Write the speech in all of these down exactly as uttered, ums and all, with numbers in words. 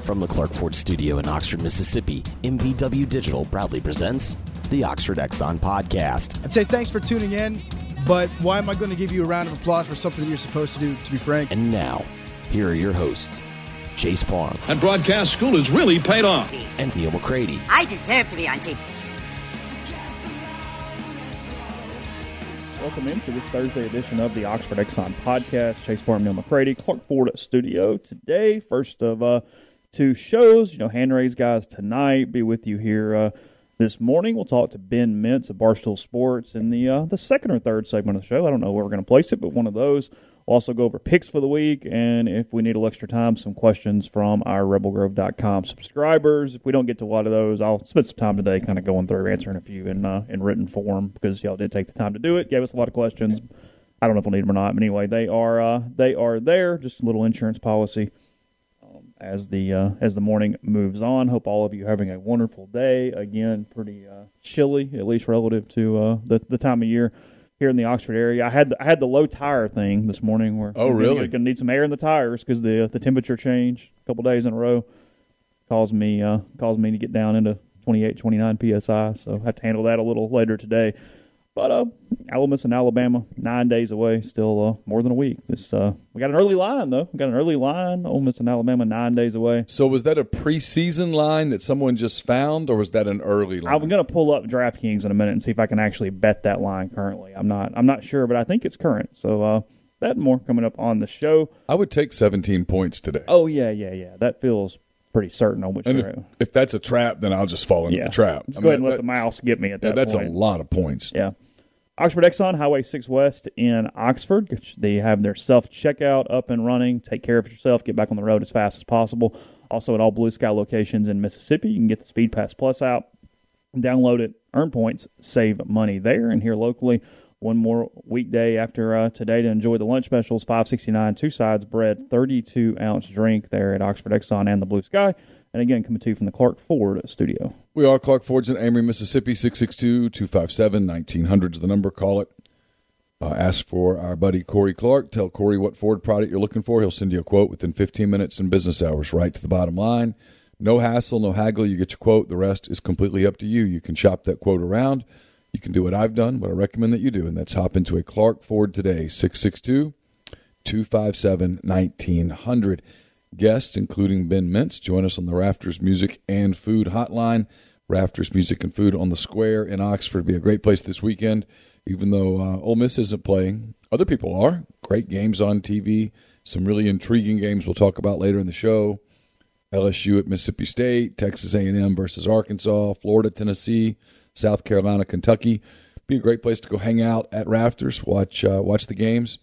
From the Clark Ford Studio in Oxford, Mississippi, M B W Digital proudly presents the Oxford Exxon Podcast. I'd say thanks for tuning in, but why am I going to give you a round of applause for something that you're supposed to do, to be frank? And now, here are your hosts, Chase Parham. And broadcast school has really paid off. And Neil McCready. I deserve to be on T V. Welcome into this Thursday edition of the Oxford Exxon Podcast. Chase Parham, Neil McCready, Clark Ford Studio. Today, first of uh, two shows. You know, hand raise guys tonight. Be with you here uh, this morning. We'll talk to Ben Mintz of Barstool Sports in the uh, the second or third segment of the show. I don't know where we're going to place it, but one of those. We'll also go over picks for the week, and if we need a little extra time, some questions from our rebel grove dot com subscribers. If we don't get to a lot of those, I'll spend some time today kind of going through answering a few in uh, in written form because y'all did take the time to do it. Gave us a lot of questions. I don't know if we'll need them or not, but anyway, they are uh, they are there. Just a little insurance policy um, as the uh, as the morning moves on. Hope all of you are having a wonderful day. Again, pretty uh, chilly, at least relative to uh, the the time of year here in the Oxford area. I had the, I had the low tire thing this morning. Where oh, really? Going to need some air in the tires because the the temperature change a couple days in a row caused me uh, caused me to get down into twenty-eight, twenty-nine P S I. So I have to handle that a little later today. But uh, Ole Miss and Alabama, nine days away, still uh, more than a week. This uh, we got an early line though. We got an early line. Ole Miss and Alabama, nine days away. So was that a preseason line that someone just found, or was that an early line? I'm going to pull up DraftKings in a minute and see if I can actually bet that line currently. I'm not. I'm not sure, but I think it's current. So uh, that and more coming up on the show. I would take seventeen points today. Oh yeah, yeah, yeah. That feels pretty certain on which. And if, if that's a trap, then I'll just fall into yeah. the trap. Just I go mean, ahead and let that, the mouse get me at that. Yeah, that's point. a lot of points. Yeah. Oxford Exxon, Highway six West in Oxford. They have their self-checkout up and running. Take care of yourself. Get back on the road as fast as possible. Also at all Blue Sky locations in Mississippi, you can get the Speed Pass Plus out, download it, earn points, save money there. And here locally, one more weekday after uh, today to enjoy the lunch specials, five sixty-nine, two sides bread, thirty-two ounce drink there at Oxford Exxon and the Blue Sky. And again, coming to you from the Clark Ford Studio. We are Clark Ford's in Amory, Mississippi. six six two, two five seven, one nine hundred is the number. Call it. Uh, ask for our buddy Corey Clark. Tell Corey what Ford product you're looking for. He'll send you a quote within fifteen minutes in business hours, right to the bottom line. No hassle, no haggle. You get your quote. The rest is completely up to you. You can shop that quote around. You can do what I've done, what I recommend that you do, and that's hop into a Clark Ford today. six six two, two five seven, one nine hundred. Guests, including Ben Mintz, join us on the Rafters Music and Food Hotline. Rafters Music and Food on the Square in Oxford. Be a great place this weekend, even though uh, Ole Miss isn't playing. Other people are. Great games on T V. Some really intriguing games we'll talk about later in the show. L S U at Mississippi State, Texas A and M versus Arkansas, Florida, Tennessee, South Carolina, Kentucky. Be a great place to go hang out at Rafters, watch uh, watch the games.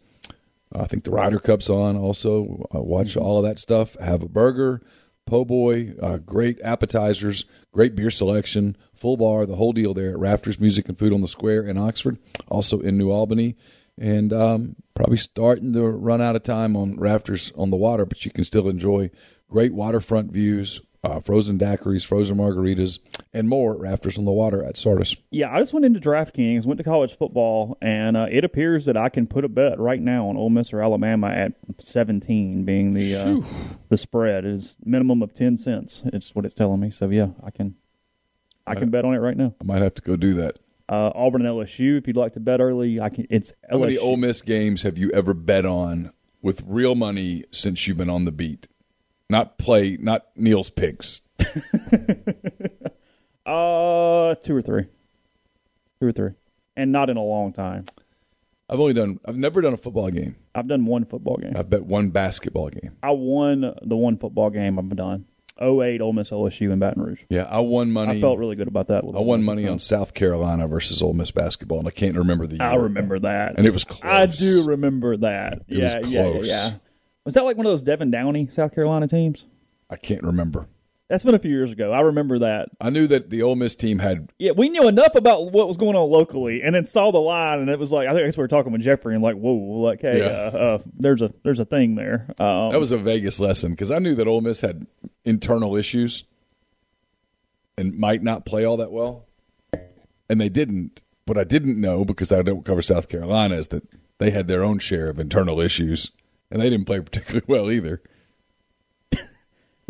I think the Ryder Cup's on also. Uh, watch all of that stuff. Have a burger, po' boy, uh, great appetizers, great beer selection, full bar, the whole deal there at Rafters Music and Food on the Square in Oxford, also in New Albany. And um, probably starting to run out of time on Rafters on the water, but you can still enjoy great waterfront views, uh, frozen daiquiris, frozen margaritas, and more at Rafters on the Water at Sardis. Yeah, I just went into DraftKings, went to college football, and uh, it appears that I can put a bet right now on Ole Miss or Alabama at seventeen, being the uh, the spread is minimum of ten cents. It's what it's telling me. So yeah, I can I can bet on it right now. I might have to go do that. Uh, Auburn and L S U, if you'd like to bet early, I can. It's How L S U. many Ole Miss games have you ever bet on with real money since you've been on the beat? Not play, not Neil's picks. uh, two or three, two or three, and not in a long time. I've only done. I've never done a football game. I've done one football game. I've bet one basketball game. I won the one football game I've done. oh eight Ole Miss L S U in Baton Rouge. Yeah, I won money. I felt really good about that. I won money on South Carolina versus Ole Miss basketball, and I can't remember the year. I remember that. And it was close. I do remember that. It yeah, was close. yeah, yeah. Was that like one of those Devin Downey South Carolina teams? I can't remember. That's been a few years ago. I remember that. I knew that the Ole Miss team had. Yeah, we knew enough about what was going on locally, and then saw the line, and it was like I think that's what we were talking with Jeffrey, and like, whoa, like, hey, Yeah. uh, uh, there's a there's a thing there. Um, That was a Vegas lesson because I knew that Ole Miss had internal issues and might not play all that well, and they didn't. What I didn't know, because I don't cover South Carolina, is that they had their own share of internal issues, and they didn't play particularly well either.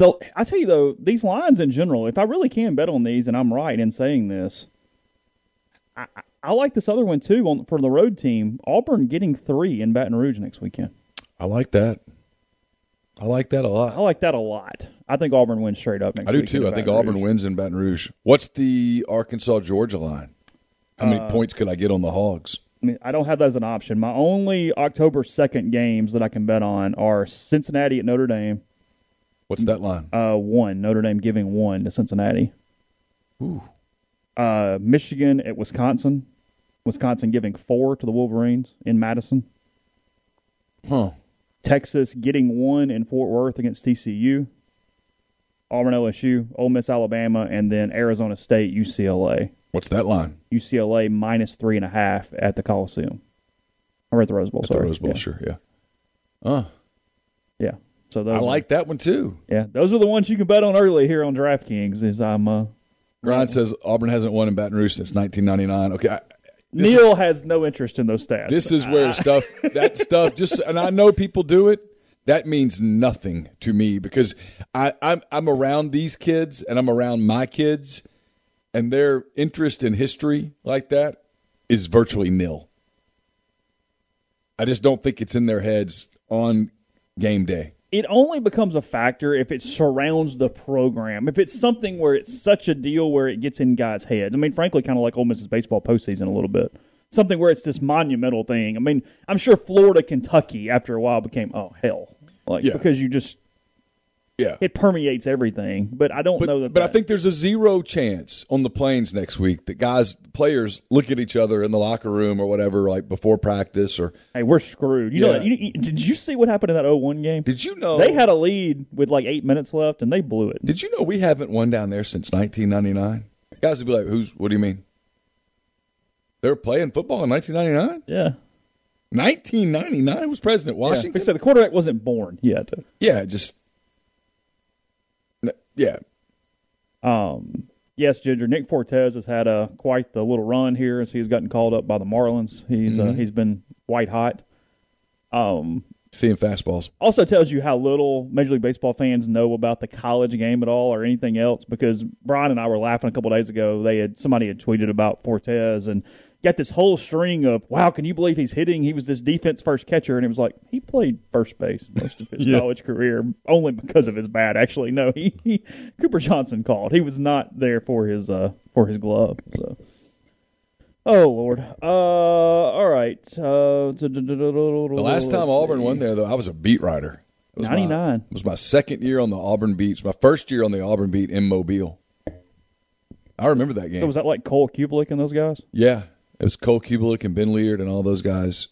The, I tell you, though, these lines in general, if I really can bet on these, and I'm right in saying this, I, I like this other one, too, on, for the road team. Auburn getting three in Baton Rouge next weekend. I like that. I like that a lot. I like that a lot. I think Auburn wins straight up next I do, weekend too. in I think Baton Auburn Rouge. wins in Baton Rouge. What's the Arkansas-Georgia line? How many Uh, points could I get on the Hogs? I mean, I don't have that as an option. My only October second games that I can bet on are Cincinnati at Notre Dame. What's that line? Uh, one. Notre Dame giving one to Cincinnati. Ooh. Uh, Michigan at Wisconsin. Wisconsin giving four to the Wolverines in Madison. Huh. Texas getting one in Fort Worth against T C U. Auburn, L S U, Ole Miss, Alabama, and then Arizona State, U C L A. What's that line? U C L A minus three and a half at the Coliseum. Or at the Rose Bowl, At sorry. the Rose Bowl, yeah. sure, yeah. Uh, Yeah. So those I are- like that one, too. Yeah, those are the ones you can bet on early here on DraftKings. Is I'm uh, Grind says Auburn hasn't won in Baton Rouge since nineteen ninety-nine. Okay, I, this Neil is, has no interest in those stats. this is where stuff, that stuff, just, and I know people do it, that means nothing to me because I, I'm, I'm around these kids and I'm around my kids, and their interest in history like that is virtually nil. I just don't think it's in their heads on game day. It only becomes a factor if it surrounds the program. If it's something where it's such a deal where it gets in guys' heads. I mean, frankly, kind of like Ole Miss's baseball postseason a little bit. Something where it's this monumental thing. I mean, I'm sure Florida, Kentucky, after a while became, oh, hell. Like, Yeah. because you just, Yeah. it permeates everything. But I don't But, know that but that, I think there's a zero chance on the plains next week that guys, players look at each other in the locker room or whatever, like before practice. Or hey, we're screwed. You know Yeah. that? You, you, did you see what happened in that oh one game? did you know They had a lead with like eight minutes left, and they blew it. Did you know we haven't won down there since nineteen ninety-nine? Guys would be like, "Who's? What do you mean?" They were playing football in nineteen ninety-nine. Yeah. nineteen ninety-nine was President Like I Washington. said, the quarterback wasn't born yet. Yeah, just yeah. Um, yes, Ginger. Nick Fortes has had a quite the little run here as he's gotten called up by the Marlins. He's uh, he's been white hot. Um, Seeing fastballs. also tells you how little Major League Baseball fans know about the college game at all or anything else. Because Brian and I were laughing a couple days ago. They had somebody had tweeted about Fortes and got this whole string of, wow, can you believe he's hitting? He was this defense first catcher, and it was like he played first base most of his Yeah. college career only because of his bat. Actually, no, he, he Cooper Johnson called. He was not there for his uh for his glove. So, oh Lord, uh, all right. Uh, the The last time Auburn won there, though, I was a beat writer. It was my- ninety-nine. It was my second year on the Auburn beats. My first year on the Auburn beat in Mobile. I remember that game. So was that like Cole Kubelik and those guys? Yeah. It was Cole Kubelik and Ben Leard and all those guys.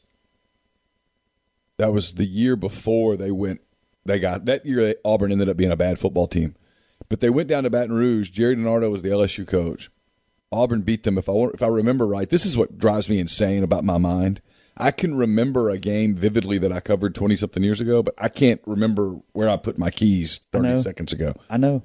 That was the year before they went. They got that year. Auburn ended up being a bad football team, but they went down to Baton Rouge. Jerry DiNardo was the L S U coach. Auburn beat them. If I if I remember right, this is what drives me insane about my mind. I can remember a game vividly that I covered twenty something years ago, but I can't remember where I put my keys thirty know. seconds ago. I know.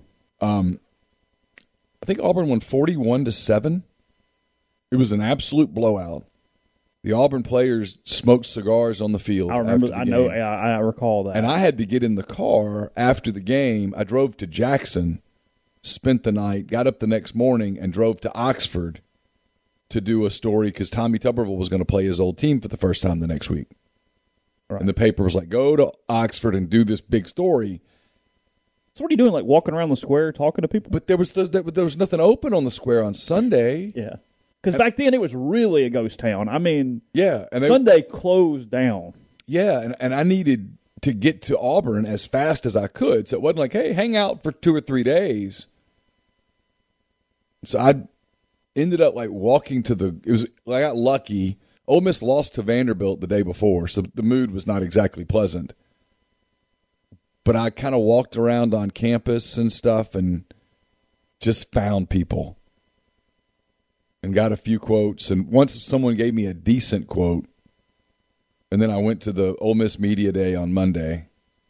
I think Auburn won forty-one to seven. It was an absolute blowout. The Auburn players smoked cigars on the field. I remember. after the I know. game. I, I recall that. And I had to get in the car after the game. I drove to Jackson, spent the night, got up the next morning, and drove to Oxford to do a story because Tommy Tuberville was going to play his old team for the first time the next week. Right. And the paper was like, go to Oxford and do this big story. So what are you doing? Like walking around the square talking to people? But there was the, there was nothing open on the square on Sunday. Yeah. Because back then it was really a ghost town. I mean, Yeah, and they, Sunday closed down. yeah, and, and I needed to get to Auburn as fast as I could, so it wasn't like, hey, hang out for two or three days. So I ended up like walking to the. It was I got lucky. Ole Miss lost to Vanderbilt the day before, so the mood was not exactly pleasant. But I kind of walked around on campus and stuff, and just found people. And got a few quotes, and once someone gave me a decent quote, and then I went to the Ole Miss Media Day on Monday,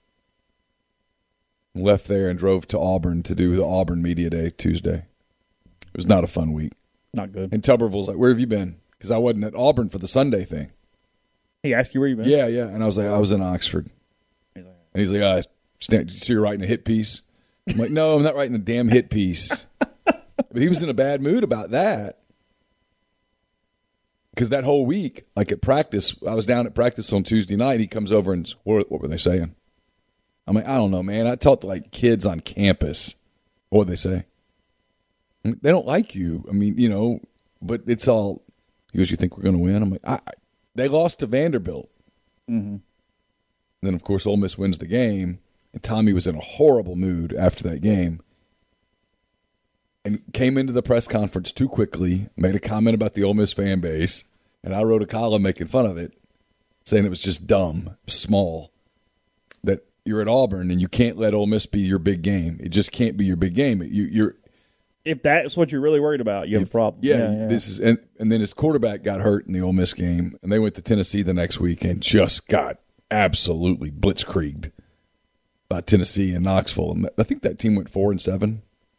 left there and drove to Auburn to do the Auburn Media Day Tuesday. It was not a fun week. Not good. And Tuberville's like, where have you been? Because I wasn't at Auburn for the Sunday thing. He asked you where you been? Yeah, yeah. And I was like, I was in Oxford. And he's like, uh, Stan, so you're writing a hit piece? I'm like, no, I'm not writing a damn hit piece. But he was in a bad mood about that. Because that whole week, like at practice, I was down at practice on Tuesday night. He comes over and, what, what were they saying? I'm like, I don't know, man. I talked to like kids on campus. What would they say? They don't like you. I mean, you know, but it's all, he goes, you think we're going to win? I'm like, I, I, they lost to Vanderbilt. Mm-hmm. Then, of course, Ole Miss wins the game, and Tommy was in a horrible mood after that game and came into the press conference too quickly, made a comment about the Ole Miss fan base, and I wrote a column making fun of it, saying it was just dumb, small, that you're at Auburn and you can't let Ole Miss be your big game. It just can't be your big game. You, you're If that's what you're really worried about, you have if, a problem. Yeah, yeah, yeah. this is and, and then his quarterback got hurt in the Ole Miss game, and they went to Tennessee the next week and just got absolutely blitzkrieged by Tennessee and Knoxville. And I think that team went four and seven.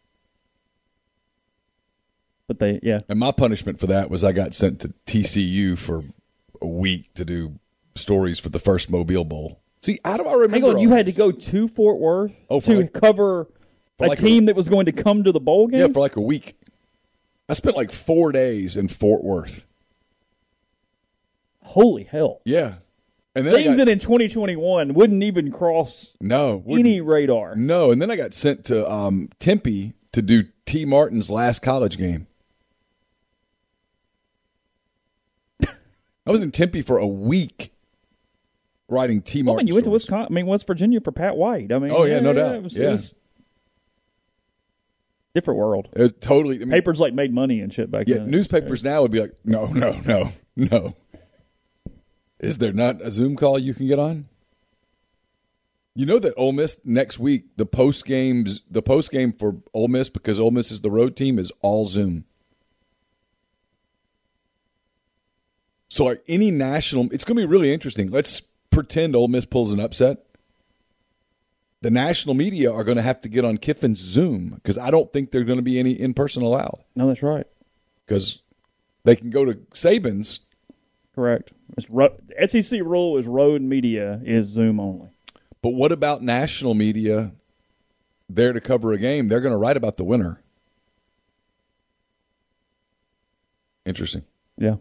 But they, yeah. And my punishment for that was I got sent to T C U for a week to do stories for the first Mobile Bowl. See, how do I remember? Hang on, all you had to this? go to Fort Worth Oh, for to like- cover for a like a- team that was going to come to the bowl game? Yeah, for like a week. I spent like four days in Fort Worth. Holy hell. Yeah. And then I Things got, that in twenty twenty-one wouldn't even cross no, any radar. No, and then I got sent to um, Tempe to do T. Martin's last college game. I was in Tempe for a week writing T. Well, I Martin mean, you went to stories. Wisconsin. I mean, West Virginia for Pat White. I mean, Oh, yeah, no doubt. It was, Yeah. it was different world. It was totally. I mean, Papers like made money and shit back yeah, then. newspapers now would be like, no, no, no, no. Is there not a Zoom call you can get on? You know that Ole Miss next week, the post games, the post game for Ole Miss, because Ole Miss is the road team, is all Zoom. So like any national, it's going to be really interesting. Let's pretend Ole Miss pulls an upset. The national media are going to have to get on Kiffin's Zoom because I don't think there are going to be any in person allowed. No, that's right. Because they can go to Saban's. Correct. It's ro- the S E C rule is road media is Zoom only. But what about national media there to cover a game? They're going to write about the winner. Interesting. Yeah.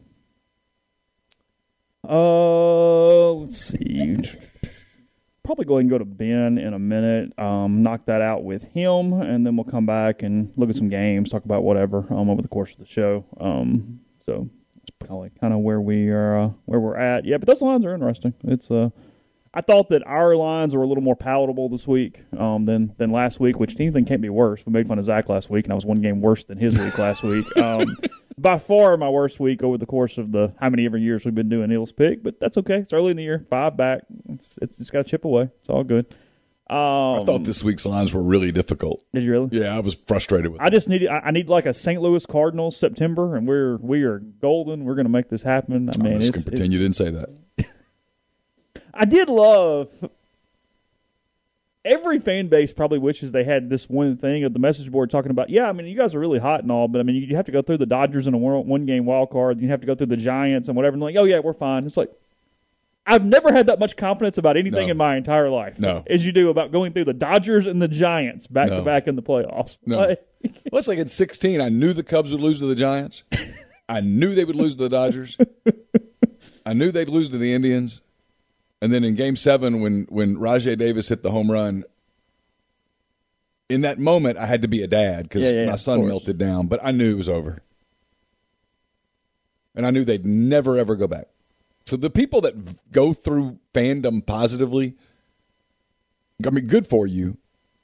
Uh, let's see. Probably go ahead and go to Ben in a minute. Um, knock that out with him, and then we'll come back and look at some games, talk about whatever um, over the course of the show. Um, so that's probably kind of where we are, uh, where we're at. Yeah, but those lines are interesting. It's uh, I thought that our lines were a little more palatable this week um, than than last week, which anything can't be worse. We made fun of Zach last week, and I was one game worse than his week last week. Um, by far my worst week over the course of the how many ever years we've been doing Neil's Pick, but that's okay. It's early in the year, five back. It's it's just got to chip away. It's all good. Um, I thought this week's lines were really difficult. Did you really? Yeah, I was frustrated with I just need I, I need like a Saint Louis Cardinals September, and we're we are golden. We're going to make this happen. I mean, I'm just it's, going to pretend it's, you didn't say that. I did love. Every fan base probably wishes they had this one thing of the message board talking about, yeah, I mean, you guys are really hot and all, but, I mean, you have to go through the Dodgers in a one-game wild card. You have to go through the Giants and whatever. And like, oh, yeah, we're fine. It's like, I've never had that much confidence about anything No. in my entire life No. as you do about going through the Dodgers and the Giants back-to-back No. in the playoffs. No. Like, Well, it's like in sixteen, I knew the Cubs would lose to the Giants. I knew they would lose to the Dodgers. I knew they'd lose to the Indians. And then in Game seven, when, when Rajai Davis hit the home run, in that moment, I had to be a dad because Yeah, yeah, my of son course. melted down. But I knew it was over. And I knew they'd never, ever go back. So the people that v- go through fandom positively, I mean, good for you.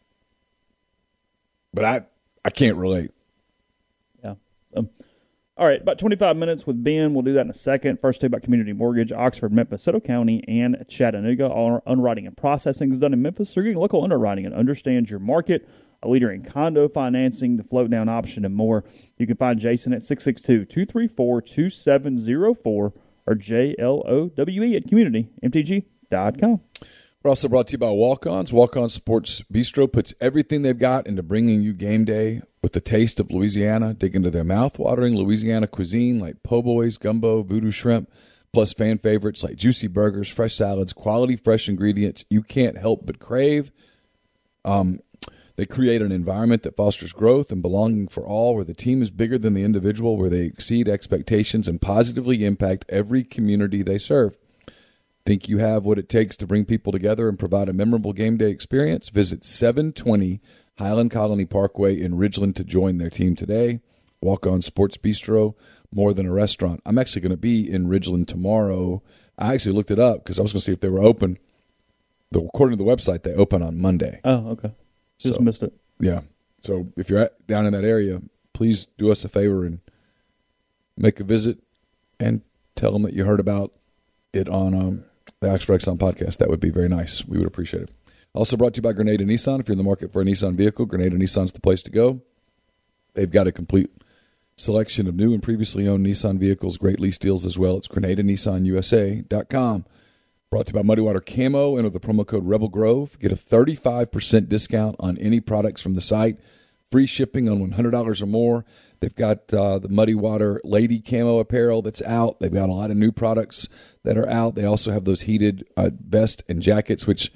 But I, I can't relate. Yeah. Um, all right, about twenty-five minutes with Ben. We'll do that in a second. First, talk about Community Mortgage, Oxford, Memphis, Soto County, and Chattanooga. All our underwriting and processing is done in Memphis. So you're getting local underwriting and understands your market. A leader in condo financing, the float down option, and more. You can find Jason at six six two, two three four, two seven zero four or J L O W E at community m t g dot com. We're also brought to you by Walk-Ons. Walk-On Sports Bistro puts everything they've got into bringing you game day with the taste of Louisiana. Dig into their mouth-watering Louisiana cuisine like po' boys, gumbo, voodoo shrimp, plus fan favorites like juicy burgers, fresh salads, quality fresh ingredients you can't help but crave. Um, They create an environment that fosters growth and belonging for all, where the team is bigger than the individual, where they exceed expectations and positively impact every community they serve. Think you have what it takes to bring people together and provide a memorable game day experience? Visit seven twenty Highland Colony Parkway in Ridgeland to join their team today. Walk On Sports Bistro, more than a restaurant. I'm actually going to be in Ridgeland tomorrow. I actually looked it up because I was going to see if they were open. The, according to the website, they open on Monday. Oh, okay. Just So, missed it. Yeah. So if you're at, down in that area, please do us a favor and make a visit and tell them that you heard about it on um, the Oxford Exxon podcast. That would be very nice. We would appreciate it. Also brought to you by Grenada Nissan. If you're in the market for a Nissan vehicle, Grenada Nissan's the place to go. They've got a complete selection of new and previously owned Nissan vehicles, great lease deals as well. It's Grenada Nissan U S A dot com. Brought to you by Muddy Water Camo. Enter the promo code Rebel Grove. Get a thirty-five percent discount on any products from the site. Free shipping on one hundred dollars or more. They've got uh, the Muddy Water Lady Camo apparel that's out. They've got a lot of new products that are out. They also have those heated uh, vest and jackets, which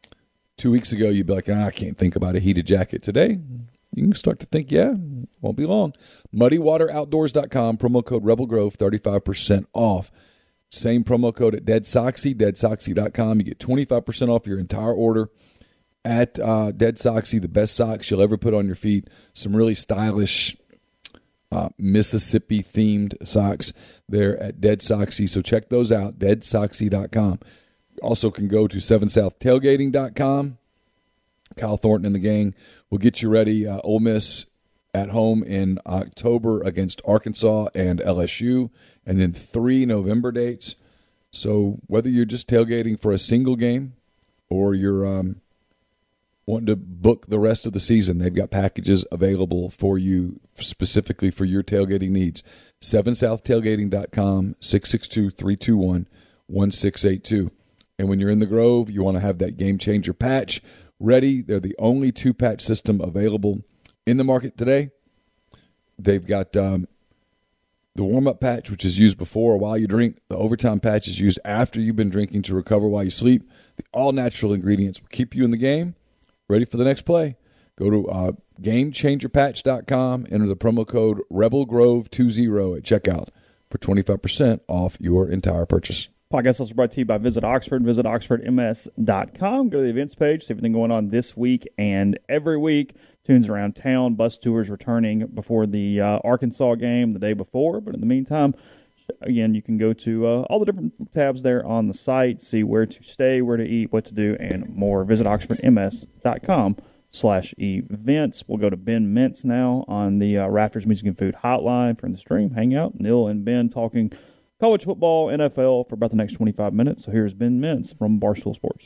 two weeks ago you'd be like, ah, I can't think about a heated jacket. Today, you can start to think, yeah, won't be long. Muddy Water Outdoors dot com, promo code Rebel Grove, thirty-five percent off. Same promo code at Dead Soxy, Dead Soxy dot com. You get twenty-five percent off your entire order at uh, Dead Soxy, the best socks you'll ever put on your feet. Some really stylish uh, Mississippi-themed socks there at Dead Soxy. So check those out, Dead Soxy dot com. Also can go to seven south tailgating dot com. Kyle Thornton and the gang will get you ready. Uh, Ole Miss at home in October against Arkansas and L S U, and then three November dates. So whether you're just tailgating for a single game or you're um, wanting to book the rest of the season, they've got packages available for you specifically for your tailgating needs. seven south tailgating dot com, six six two, three two one, one six eight two. And when you're in the Grove, you want to have that Game Changer patch ready. They're the only two-patch system available in the market today. They've got um, the warm-up patch, which is used before or while you drink. The overtime patch is used after you've been drinking to recover while you sleep. The all-natural ingredients will keep you in the game, ready for the next play. Go to uh, game changer patch dot com, enter the promo code Rebel Grove twenty at checkout for twenty-five percent off your entire purchase. Podcast also brought to you by Visit Oxford. Visit Oxford M S dot com. Go to the events page, see everything going on this week and every week. Tunes around town, bus tours returning before the uh, Arkansas game the day before. But in the meantime, again, you can go to uh, all the different tabs there on the site, see where to stay, where to eat, what to do, and more. Visit Oxford M S dot com slash events. We'll go to Ben Mintz now on the uh, Raptors Music and Food Hotline for the stream. Hang out. Neil and Ben talking college football, N F L for about the next twenty-five minutes. So here's Ben Mintz from Barstool Sports.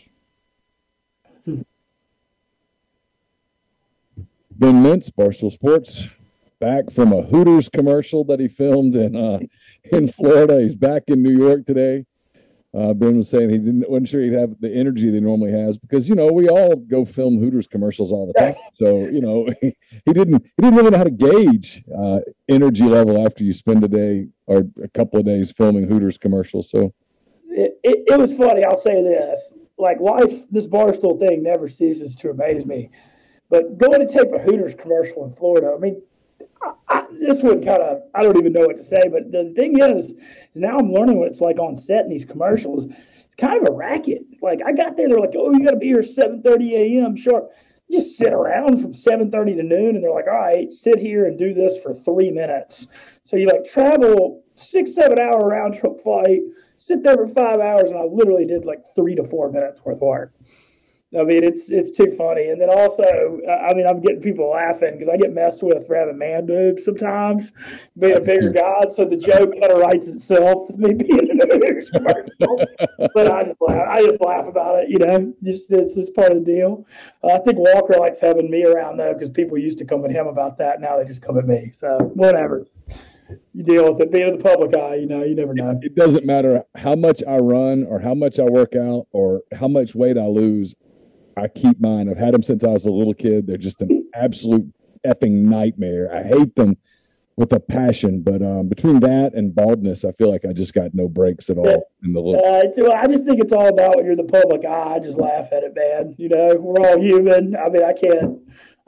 Ben Mintz, Barstool Sports, back from a Hooters commercial that he filmed in uh, in Florida. He's back in New York today. Uh, Ben was saying he didn't wasn't sure he'd have the energy that he normally has because you know we all go film Hooters commercials all the time. So you know he, he didn't he didn't really know how to gauge uh, energy level after you spend a day or a couple of days filming Hooters commercials. So it, it, it was funny. I'll say this: like life, this Barstool thing never ceases to amaze me. But going to tape a Hooters commercial in Florida, I mean, I, I, this one kind of, I don't even know what to say. But the thing is, is now I'm learning what it's like on set in these commercials. It's kind of a racket. Like, I got there, they're like, oh, you got to be here seven thirty a.m. sharp. Just sit around from seven thirty to noon, and they're like, all right, sit here and do this for three minutes. So you, like, travel six, seven-hour round-trip flight, sit there for five hours, and I literally did, like, three to four minutes worth of work. I mean, it's it's too funny. And then also, I mean, I'm getting people laughing because I get messed with for having man boobs sometimes, being a bigger guy. So the joke kind of writes itself with me being in a Hooters commercial. But I just laugh. I just laugh about it, you know. Just it's just part of the deal. Uh, I think Walker likes having me around though because people used to come at him about that. Now they just come at me. So whatever. You deal with it. Being in the public eye, you know, you never know. It doesn't matter how much I run or how much I work out or how much weight I lose. I keep mine. I've had them since I was a little kid. They're just an absolute effing nightmare. I hate them with a passion. But um, between that and baldness, I feel like I just got no breaks at all yeah. in the look. Uh, I just think it's all about when you're the public eye. I just laugh at it, man. You know, we're all human. I mean, I can't.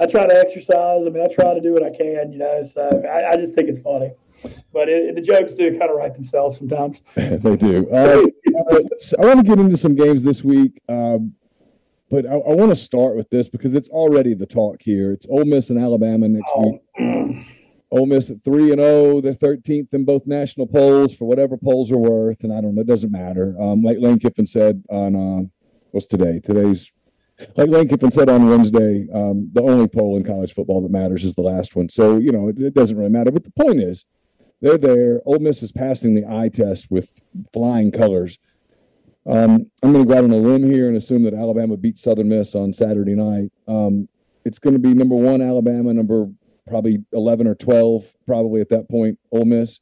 I try to exercise. I mean, I try to do what I can, you know. So I, I just think it's funny. But it, the jokes do kind of write themselves sometimes. They do. Uh, uh, I want to get into some games this week, um, but I, I want to start with this because it's already the talk here. It's Ole Miss and Alabama next oh. week. Ole Miss at three and zero. They're thirteenth in both national polls for whatever polls are worth, and I don't know. It doesn't matter. Um, like Lane Kiffin said on uh, what's today? Today's like Lane Kiffin said on Wednesday. Um, the only poll in college football that matters is the last one. So you know it, it doesn't really matter. But the point is, they're there. Ole Miss is passing the eye test with flying colors. Um, I'm going to go out on a limb here and assume that Alabama beats Southern Miss on Saturday night. Um, it's going to be number one Alabama, number probably eleven or twelve, probably at that point, Ole Miss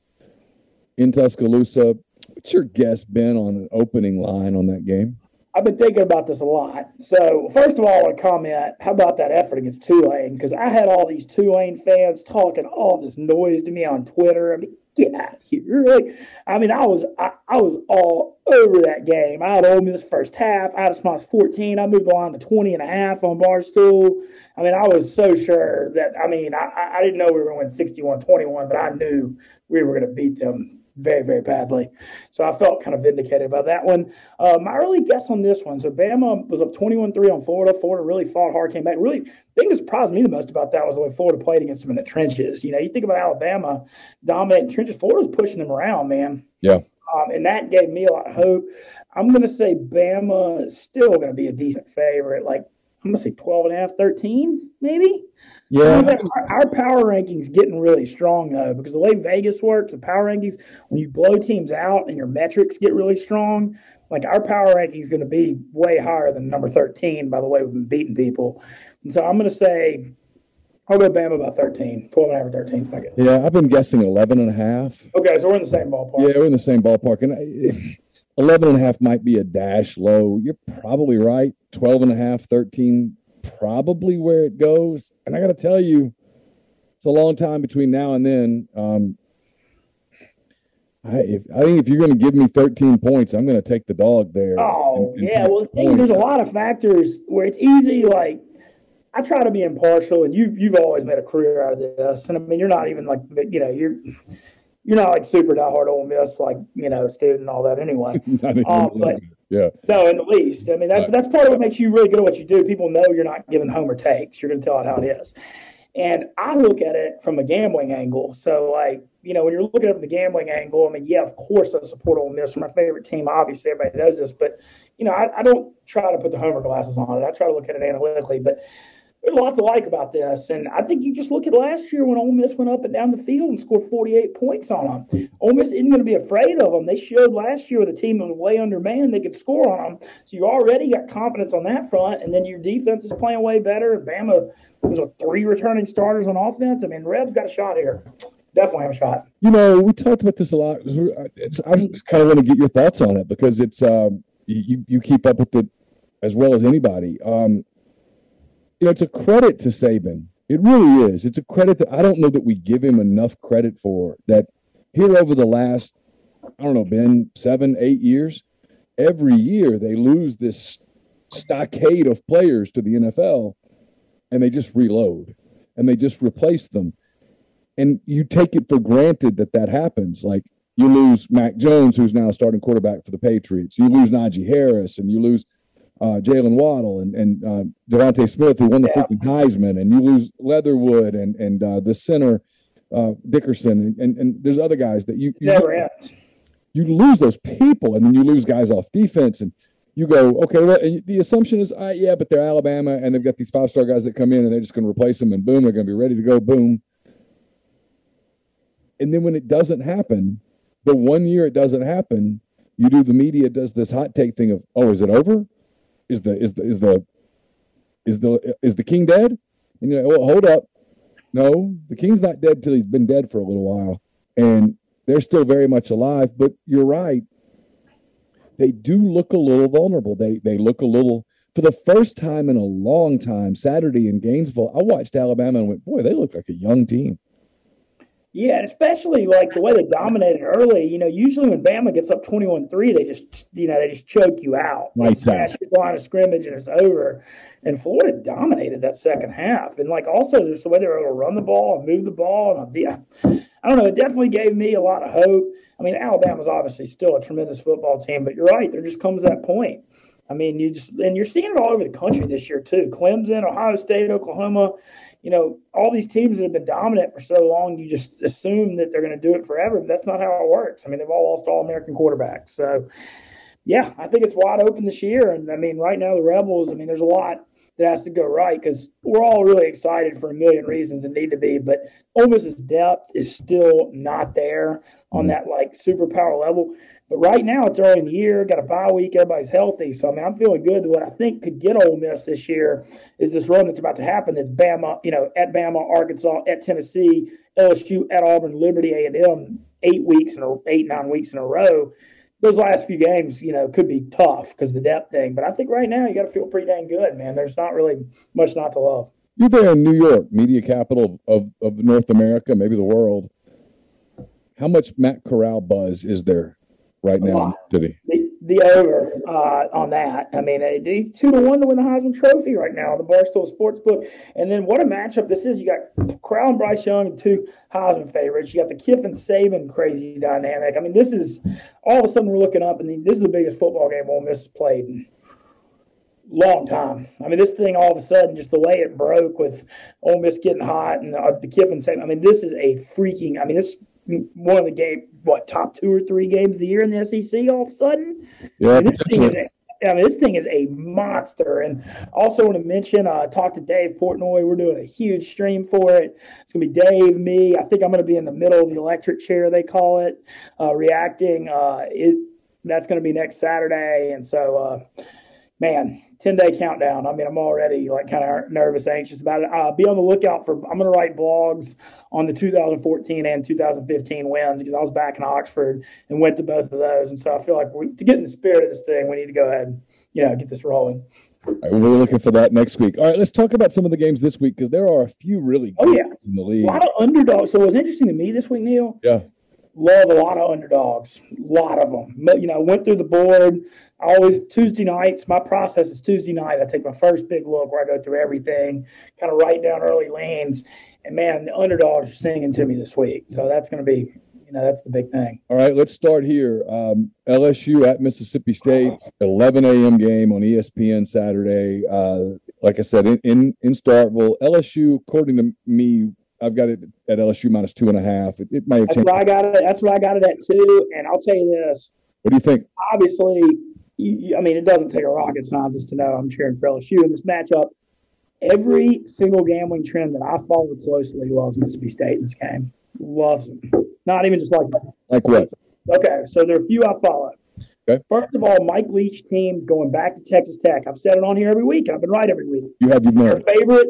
in Tuscaloosa. What's your guess, Ben, on an opening line on that game? I've been thinking about this a lot. So, first of all, I want to comment, how about that effort against Tulane? Because I had all these Tulane fans talking all this noise to me on Twitter. I mean, get out of here. Like, I mean, I was I, I was all over that game. I had Ole Miss first half. I had us minus fourteen. I moved the line to twenty and a half on Barstool. I mean, I was so sure that, I mean, I, I didn't know we were going to win sixty-one twenty-one, but I knew we were going to beat them very, very badly. So I felt kind of vindicated about that one. Uh, my early guess on this one, so Bama was up twenty-one three on Florida. Florida really fought hard, came back. Really, the thing that surprised me the most about that was the way Florida played against them in the trenches. You know, you think about Alabama dominating trenches. Florida was pushing them around, man. Yeah. Um, and that gave me a lot of hope. I'm going to say Bama is still going to be a decent favorite. Like, I'm going to say twelve and a half, thirteen, maybe. Yeah. Our, our power rankings getting really strong, though, because the way Vegas works, the power rankings, when you blow teams out and your metrics get really strong, like our power ranking is going to be way higher than number thirteen, by the way we've been beating people. And so I'm going to say I'll go Bama by thirteen. twelve and a half or thirteen is my guess. Yeah, I've been guessing eleven and a half. Okay, so we're in the same ballpark. Yeah, we're in the same ballpark. And I, eleven and a half might be a dash low. You're probably right. twelve and a half, thirteen, probably where it goes. And I got to tell you, it's a long time between now and then. Um, I, if, I think if you're going to give me thirteen points, I'm going to take the dog there. Oh, and, and yeah. Well, the thing, there's a lot of factors where it's easy. Like, I try to be impartial, and you, you've always made a career out of this. And, I mean, you're not even like, you know, you're you're not like super diehard Ole Miss, like, you know, student and all that anyway. um, but, yeah. No, in the least. I mean, that, right. that's part of what makes you really good at what you do. People know you're not giving homer takes. You're going to tell it how it is. And I look at it from a gambling angle. So, like, you know, when you're looking at it from the gambling angle, I mean, yeah, of course I support Ole Miss. They're my favorite team. Obviously, everybody knows this. But, you know, I, I don't try to put the homer glasses on it. I try to look at it analytically. But there's a lot to like about this. And I think you just look at last year when Ole Miss went up and down the field and scored forty-eight points on them. Ole Miss isn't going to be afraid of them. They showed last year with a team that was way undermanned, they could score on them. So you already got confidence on that front. And then your defense is playing way better. Bama was with three returning starters on offense. I mean, Reb's got a shot here. Definitely have a shot. You know, we talked about this a lot. It's, I just kind of want to get your thoughts on it because it's um, you, you keep up with it as well as anybody. Um, You know, it's a credit to Saban. It really is. It's a credit that I don't know that we give him enough credit for. That here over the last, I don't know, Ben, seven, eight years, every year they lose this stockade of players to the N F L, and they just reload, and they just replace them. And you take it for granted that that happens. Like, you lose Mac Jones, who's now starting quarterback for the Patriots. You lose Najee Harris, and you lose Uh, Jalen Waddle and, and uh, Devontae Smith, who won the yeah. freaking Heisman, and you lose Leatherwood and and uh, the center uh, Dickerson, and, and, and there's other guys that you you, Never ends. you lose those people, and then you lose guys off defense, and you go, okay, well, and the assumption is, uh, yeah, but they're Alabama, and they've got these five star guys that come in, and they're just going to replace them, and boom, they're going to be ready to go, boom. And then when it doesn't happen, the one year it doesn't happen, you do the media does this hot take thing of, oh, is it over? Is the is the is the is the is the king dead? And you're like, well, hold up. No, the king's not dead till he's been dead for a little while. And they're still very much alive. But you're right. They do look a little vulnerable. They they look a little, for the first time in a long time, Saturday in Gainesville, I watched Alabama and went, boy, they look like a young team. Yeah, and especially like the way they dominated early. You know, usually when Bama gets up twenty-one three, they just, you know, they just choke you out. They smash the line of scrimmage and it's over. And Florida dominated that second half. And like also there's the way they were able to run the ball and move the ball. And yeah, I don't know. It definitely gave me a lot of hope. I mean, Alabama's obviously still a tremendous football team, but you're right. There just comes that point. I mean, you just, and you're seeing it all over the country this year too. Clemson, Ohio State, Oklahoma, you know, all these teams that have been dominant for so long, you just assume that they're going to do it forever, but that's not how it works. I mean, they've all lost All-American quarterbacks. So, yeah, I think it's wide open this year. And, I mean, right now the Rebels, I mean, there's a lot that has to go right because we're all really excited for a million reasons and need to be, but Ole Miss's depth is still not there on that, like, superpower level. But right now, it's early in the year, got a bye week, everybody's healthy. So, I mean, I'm feeling good. What I think could get Ole Miss this year is this run that's about to happen. That's Bama, you know, at Bama, Arkansas, at Tennessee, L S U, at Auburn, Liberty, A and M, eight weeks in a, eight, nine weeks in a row. Those last few games, you know, could be tough because of the depth thing. But I think right now you got to feel pretty dang good, man. There's not really much not to love. You're there in New York, media capital of, of North America, maybe the world. How much Matt Corral buzz is there right now in the city? The, the over uh, on that. I mean, he's two to one to win the Heisman Trophy right now on the Barstool Sportsbook. And then what a matchup this is. You got Corral and Bryce Young, two Heisman favorites. You got the Kiffin Saban crazy dynamic. I mean, this is all of a sudden we're looking up, and this is the biggest football game Ole Miss has played in a long time. I mean, this thing all of a sudden, just the way it broke with Ole Miss getting hot and uh, the Kiffin Saban. I mean, this is a freaking. I mean, this. One of the game, what top two or three games of the year in the S E C. All of a sudden, yeah, I mean, this thing is a, I mean, this thing is a monster. And also want to mention, I uh, talked to Dave Portnoy. We're doing a huge stream for it. It's gonna be Dave, me. I think I'm gonna be in the middle of the electric chair, they call it, uh, reacting. Uh, it that's gonna be next Saturday, and so. Uh, Man, ten-day countdown. I mean, I'm already like kind of nervous, anxious about it. Uh, be on the lookout for – I'm going to write blogs on the two thousand fourteen and two thousand fifteen wins because I was back in Oxford and went to both of those. And so I feel like we, to get in the spirit of this thing, we need to go ahead and, you know, get this rolling. All right, we're looking for that next week. All right, let's talk about some of the games this week because there are a few really good oh, yeah. in the league. A lot of underdogs. So what was interesting to me this week, Neil? Yeah. Love a lot of underdogs, a lot of them. You know, went through the board. I always, Tuesday nights, my process is Tuesday night. I take my first big look where I go through everything, kind of write down early lanes. And, man, the underdogs are singing to me this week. So that's going to be, you know, that's the big thing. All right, let's start here. Um, L S U at Mississippi State, eleven a.m. game on E S P N Saturday. Uh, like I said, in, in, in Starkville, L S U, according to me, I've got it at L S U minus two and a half. It, it might have that's changed. Where I got it. That's where I got it at too. And I'll tell you this. What do you think? Obviously, you, I mean, it doesn't take a rocket scientist to know I'm cheering for L S U in this matchup. Every single gambling trend that I follow closely loves Mississippi State in this game. Loves them. Not even just like that. Like what? Okay, so there are a few I follow. Okay. First of all, Mike Leach teams going back to Texas Tech. I've said it on here every week. I've been right every week. You have your Their man. favorite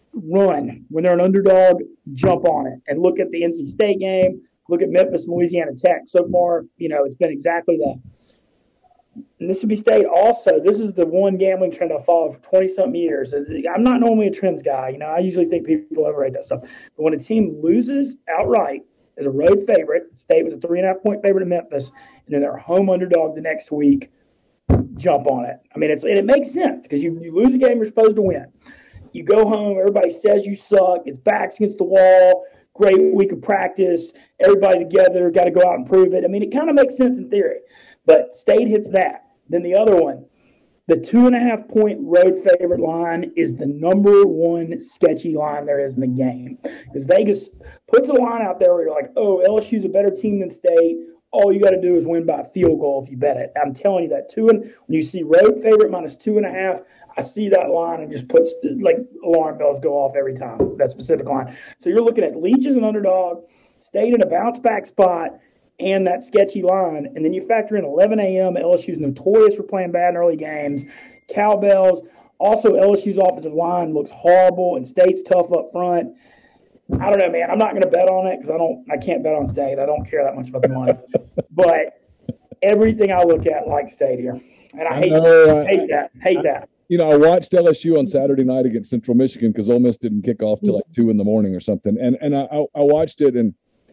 run when they're an underdog, jump on it. And look at the N C State game. Look at Memphis and Louisiana Tech. So far, you know, it's been exactly that. Mississippi State also, this is the one gambling trend I followed for twenty-something years. I'm not normally a trends guy. You know, I usually think people overrate that stuff. But when a team loses outright as a road favorite, State was a three and a half point favorite in Memphis, and then they're a home underdog the next week, jump on it. I mean, it's and it makes sense because you, you lose a game you're supposed to win. You go home, everybody says you suck, it's backs against the wall, great week of practice, everybody together, got to go out and prove it. I mean, it kind of makes sense in theory. But State hits that. Then the other one, the two and a half point road favorite line is the number one sketchy line there is in the game. Because Vegas puts a line out there where you're like, oh, L S U's a better team than State. All you got to do is win by a field goal if you bet it. I'm telling you that. Two and when you see road favorite minus two and a half, I see that line and just puts like alarm bells go off every time, that specific line. So you're looking at Leach as an underdog, State in a bounce back spot, and that sketchy line. And then you factor in eleven a.m. L S U's notorious for playing bad in early games. Cowbells. Also, L S U's offensive line looks horrible, and State's tough up front. I don't know, man. I'm not going to bet on it because I don't. I can't bet on State. I don't care that much about the money. But everything I look at like State here, and I hate, I know, I, hate that. Hate I, that. You know, I watched L S U on Saturday night against Central Michigan because Ole Miss didn't kick off till like two in the morning or something, and and I I watched it and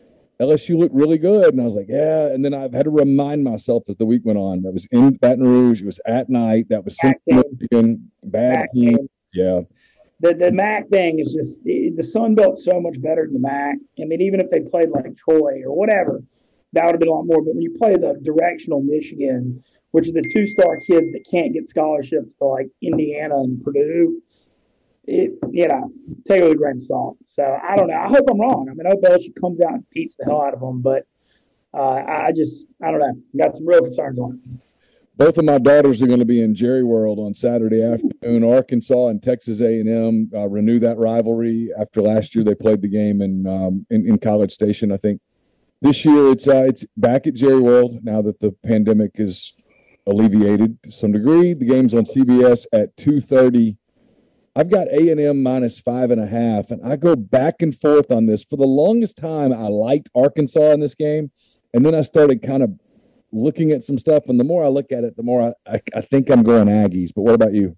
L S U looked really good. And I was like, yeah. And then I've had to remind myself as the week went on. That was in Baton Rouge. It was at night. That was Central Michigan. Bad heat. Yeah. The the M A C thing is just the Sun Belt's so much better than the M A C. I mean, even if they played like Troy or whatever, that would have been a lot more. But when you play the directional Michigan, which are the two-star kids that can't get scholarships to like Indiana and Purdue, it you know, take it with a grain of salt. So I don't know. I hope I'm wrong. I mean, I hope L S U comes out and beats the hell out of them. But uh, I just I don't know. Got some real concerns on it. Both of my daughters are going to be in Jerry World on Saturday afternoon. Arkansas and Texas A and M uh, renew that rivalry after last year they played the game in um, in, in College Station. I think this year it's uh, it's back at Jerry World now that the pandemic is alleviated to some degree. The game's on C B S at two thirty. I've got A and M minus five and a half, and I go back and forth on this. For the longest time, I liked Arkansas in this game, and then I started kind of looking at some stuff, and the more I look at it, the more I, I, I think I'm going Aggies. But what about you?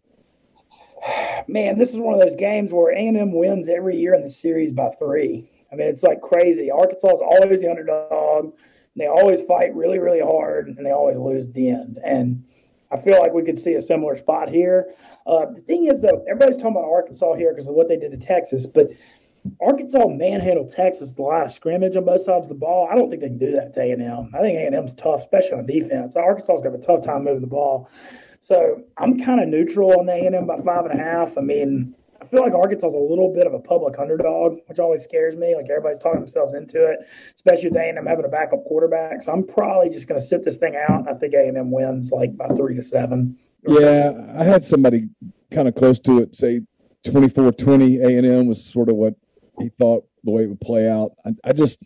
Man, this is one of those games where A and M wins every year in the series by three. I mean, it's like crazy. Arkansas is always the underdog. And they always fight really, really hard, and they always lose at the end. And I feel like we could see a similar spot here. Uh, the thing is, though, everybody's talking about Arkansas here because of what they did to Texas, but Arkansas manhandled Texas the line of scrimmage on both sides of the ball. I don't think they can do that to A and M. I think A and M's tough, especially on defense. Arkansas's got a tough time moving the ball. So I'm kind of neutral on the A and M by five and a half. I mean, I feel like Arkansas is a little bit of a public underdog, which always scares me. Like everybody's talking themselves into it, especially with A and M having a backup quarterback. So I'm probably just going to sit this thing out. I think A and M wins like by three to seven. Yeah, I had somebody kind of close to it say twenty-four twenty A and M was sort of what he thought the way it would play out. I, I just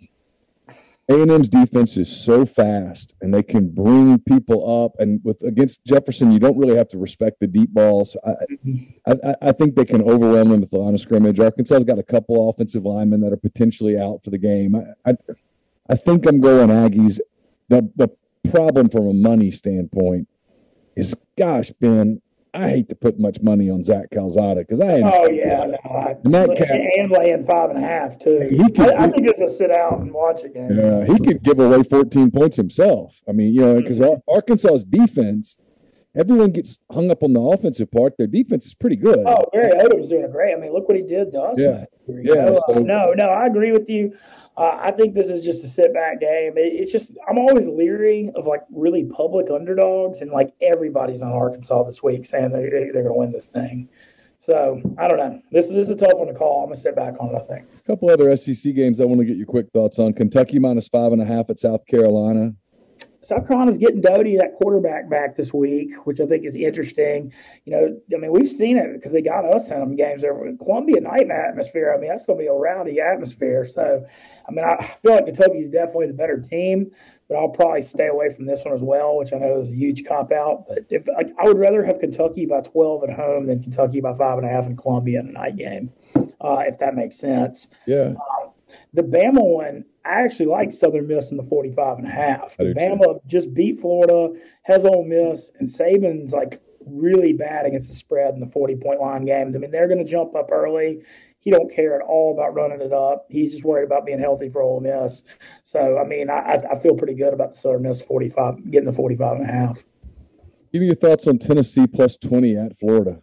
A and M's defense is so fast, and they can bring people up. And with against Jefferson, you don't really have to respect the deep balls. I, I, I think they can overwhelm them with the line of scrimmage. Arkansas's got a couple offensive linemen that are potentially out for the game. I, I, I think I'm going Aggies. The the problem from a money standpoint is, gosh, Ben, I hate to put much money on Zach Calzada because I ain't. Oh yeah, no, I, and, that cat, and laying five and a half too. He could, I, I think it's a sit out and watch a game. Yeah, he could give away fourteen points himself. I mean, you know, because mm-hmm. Arkansas's defense, everyone gets hung up on the offensive part. Their defense is pretty good. Oh, Barry Odom's doing great. I mean, look what he did to us. Yeah, yeah. No, so, uh, no, no, I agree with you. Uh, I think this is just a sit-back game. It, it's just I'm always leery of, like, really public underdogs, and, like, everybody's on Arkansas this week saying they're, they're going to win this thing. So, I don't know. This, this is a tough one to call. I'm going to sit back on it, I think. A couple other S E C games I want to get your quick thoughts on. Kentucky minus five and a half at South Carolina. South Carolina's getting Doty, that quarterback, back this week, which I think is interesting. You know, I mean, we've seen it because they got us in them games there. Columbia night atmosphere, I mean, that's going to be a rowdy atmosphere. So, I mean, I feel like Kentucky's definitely the better team, but I'll probably stay away from this one as well, which I know is a huge cop-out. But if like, I would rather have Kentucky by twelve at home than Kentucky by five and a half in Columbia in a night game, uh, if that makes sense. Yeah. Um, the Bama one, I actually like Southern Miss in the forty-five and a half. Bama too. Just beat Florida, has Ole Miss, and Saban's like really bad against the spread in the forty-point line games. I mean, they're going to jump up early. He don't care at all about running it up. He's just worried about being healthy for Ole Miss. So, I mean, I, I feel pretty good about the Southern Miss forty-five, getting the forty-five and a half. Give me your thoughts on Tennessee plus twenty at Florida.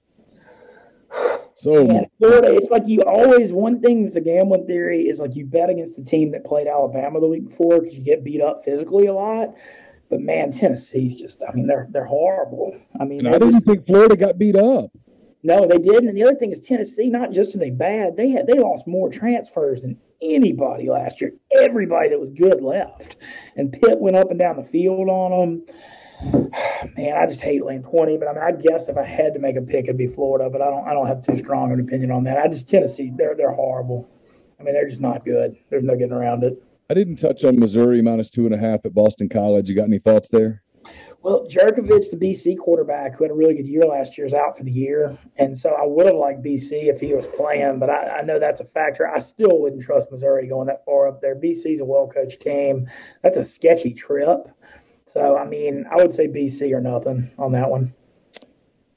So yeah, Florida, it's like you always, one thing that's a gambling theory is like you bet against the team that played Alabama the week before because you get beat up physically a lot. But man, Tennessee's just, I mean, they're they're horrible. I mean, I didn't just, think Florida got beat up. No, they didn't. And the other thing is Tennessee, not just are they bad, they had they lost more transfers than anybody last year. Everybody that was good left. And Pitt went up and down the field on them. Man, I just hate laying twenty, but I mean, I guess if I had to make a pick, it'd be Florida. But I don't, I don't have too strong an opinion on that. I just Tennessee, they're they're horrible. I mean, they're just not good. There's no getting around it. I didn't touch on Missouri minus two and a half at Boston College. You got any thoughts there? Well, Jerkovich, the B C quarterback, who had a really good year last year, is out for the year, and so I would have liked B C if he was playing. But I, I know that's a factor. I still wouldn't trust Missouri going that far up there. B C's a well-coached team. That's a sketchy trip. So, I mean, I would say B C or nothing on that one.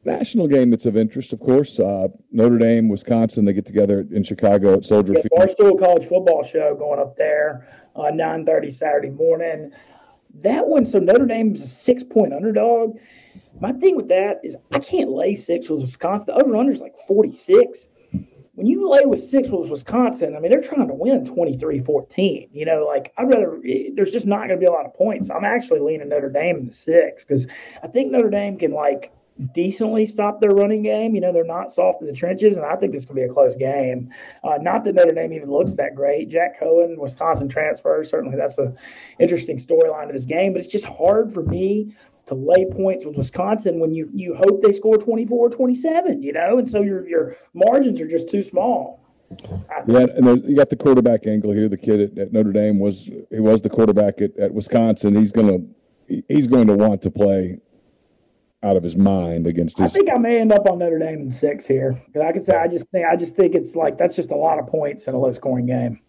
national game that's of interest, of course. Uh, Notre Dame, Wisconsin, they get together in Chicago at Soldier Yeah, Field. Barstool College football show going up there, uh, nine thirty Saturday morning. That one, so Notre Dame is a six-point underdog. My thing with that is I can't lay six with Wisconsin. The over-under is like forty-six. When you lay with six with Wisconsin, I mean, they're trying to win twenty-three fourteen. You know, like, I'd rather – there's just not going to be a lot of points. I'm actually leaning Notre Dame in the six because I think Notre Dame can, like, decently stop their running game. You know, they're not soft in the trenches, and I think this could be a close game. Uh, not that Notre Dame even looks that great. Jack Cohen, Wisconsin transfer, certainly that's an interesting storyline of this game, but it's just hard for me to lay points with Wisconsin when you, you hope they score twenty-four twenty-seven, you know, and so your your margins are just too small. Yeah, and there, you got the quarterback angle here. The kid at, at Notre Dame was he was the quarterback at, at Wisconsin. He's gonna he's going to want to play out of his mind against his. I think I may end up on Notre Dame in six here. Because I could say I just think I just think it's like that's just a lot of points in a low scoring game.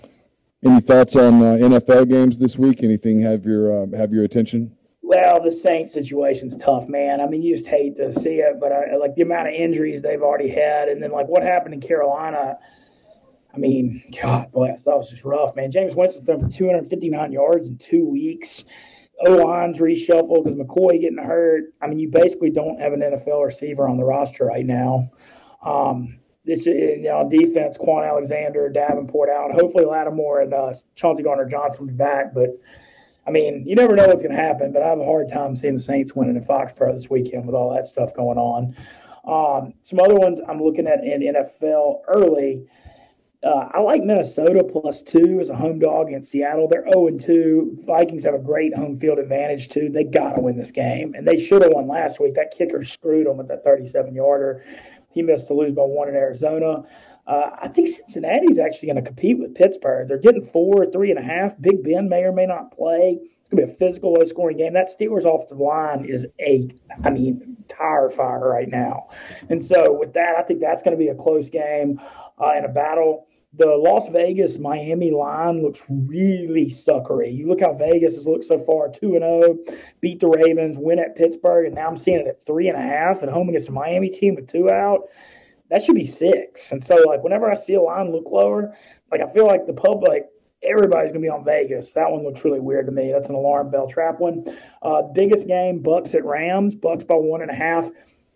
Any thoughts on uh, N F L games this week? Anything have your uh, have your attention? Well, the Saints situation's tough, man. I mean, you just hate to see it, but I, like the amount of injuries they've already had, and then like what happened in Carolina. I mean, God bless, that was just rough, man. James Winston's thrown for two hundred fifty-nine yards in two weeks. O-line's reshuffled because McCoy getting hurt. I mean, you basically don't have an N F L receiver on the roster right now. Um, this, you know, defense, Quan Alexander, Davenport out. Hopefully Lattimore and uh, Chauncey Gardner-Johnson will be back, but I mean, you never know what's going to happen, but I have a hard time seeing the Saints winning in Foxborough this weekend with all that stuff going on. Um, some other ones I'm looking at in N F L early. Uh, I like Minnesota plus two as a home dog against Seattle. They're oh and two. Vikings have a great home field advantage, too. They got to win this game, and they should have won last week. That kicker screwed them with that thirty-seven-yarder. He missed to lose by one in Arizona. Uh, I think Cincinnati's actually going to compete with Pittsburgh. They're getting four, three and a half. Big Ben may or may not play. It's going to be a physical, low-scoring game. That Steelers offensive line is a, I mean, tire fire right now. And so with that, I think that's going to be a close game uh, and a battle. The Las Vegas-Miami line looks really suckery. You look how Vegas has looked so far, two and oh, beat the Ravens, win at Pittsburgh, and now I'm seeing it at three and a half at home against a Miami team with two out. That should be six. And so, like, whenever I see a line look lower, like, I feel like the public, everybody's going to be on Vegas. That one looks really weird to me. That's an alarm bell trap one. Uh, biggest game, Bucks at Rams. Bucks by one and a half.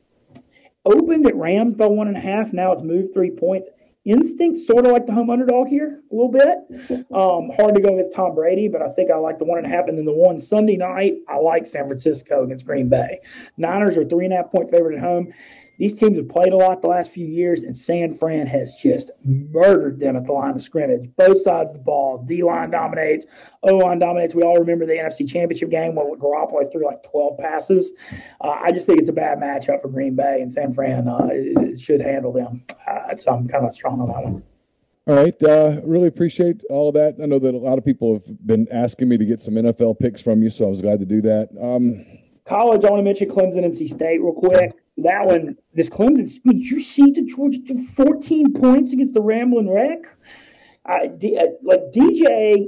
Opened at Rams by one and a half. Now it's moved three points. Instinct, sort of like the home underdog here a little bit. Um, hard to go against Tom Brady, but I think I like the one and a half. And then the one Sunday night, I like San Francisco against Green Bay. Niners are three and a half point favorite at home. These teams have played a lot the last few years, and San Fran has just murdered them at the line of scrimmage. Both sides of the ball. D-line dominates. O-line dominates. We all remember the N F C Championship game where Garoppolo threw like twelve passes. Uh, I just think it's a bad matchup for Green Bay, and San Fran uh, should handle them. Uh, so I'm kind of strong on that one. All right. Uh, really appreciate all of that. I know that a lot of people have been asking me to get some N F L picks from you, so I was glad to do that. Um, College, I want to mention Clemson, N C State real quick. That one, this Clemson, did you see the Georgia do fourteen points against the Ramblin' Wreck? I, D, uh, like, D J,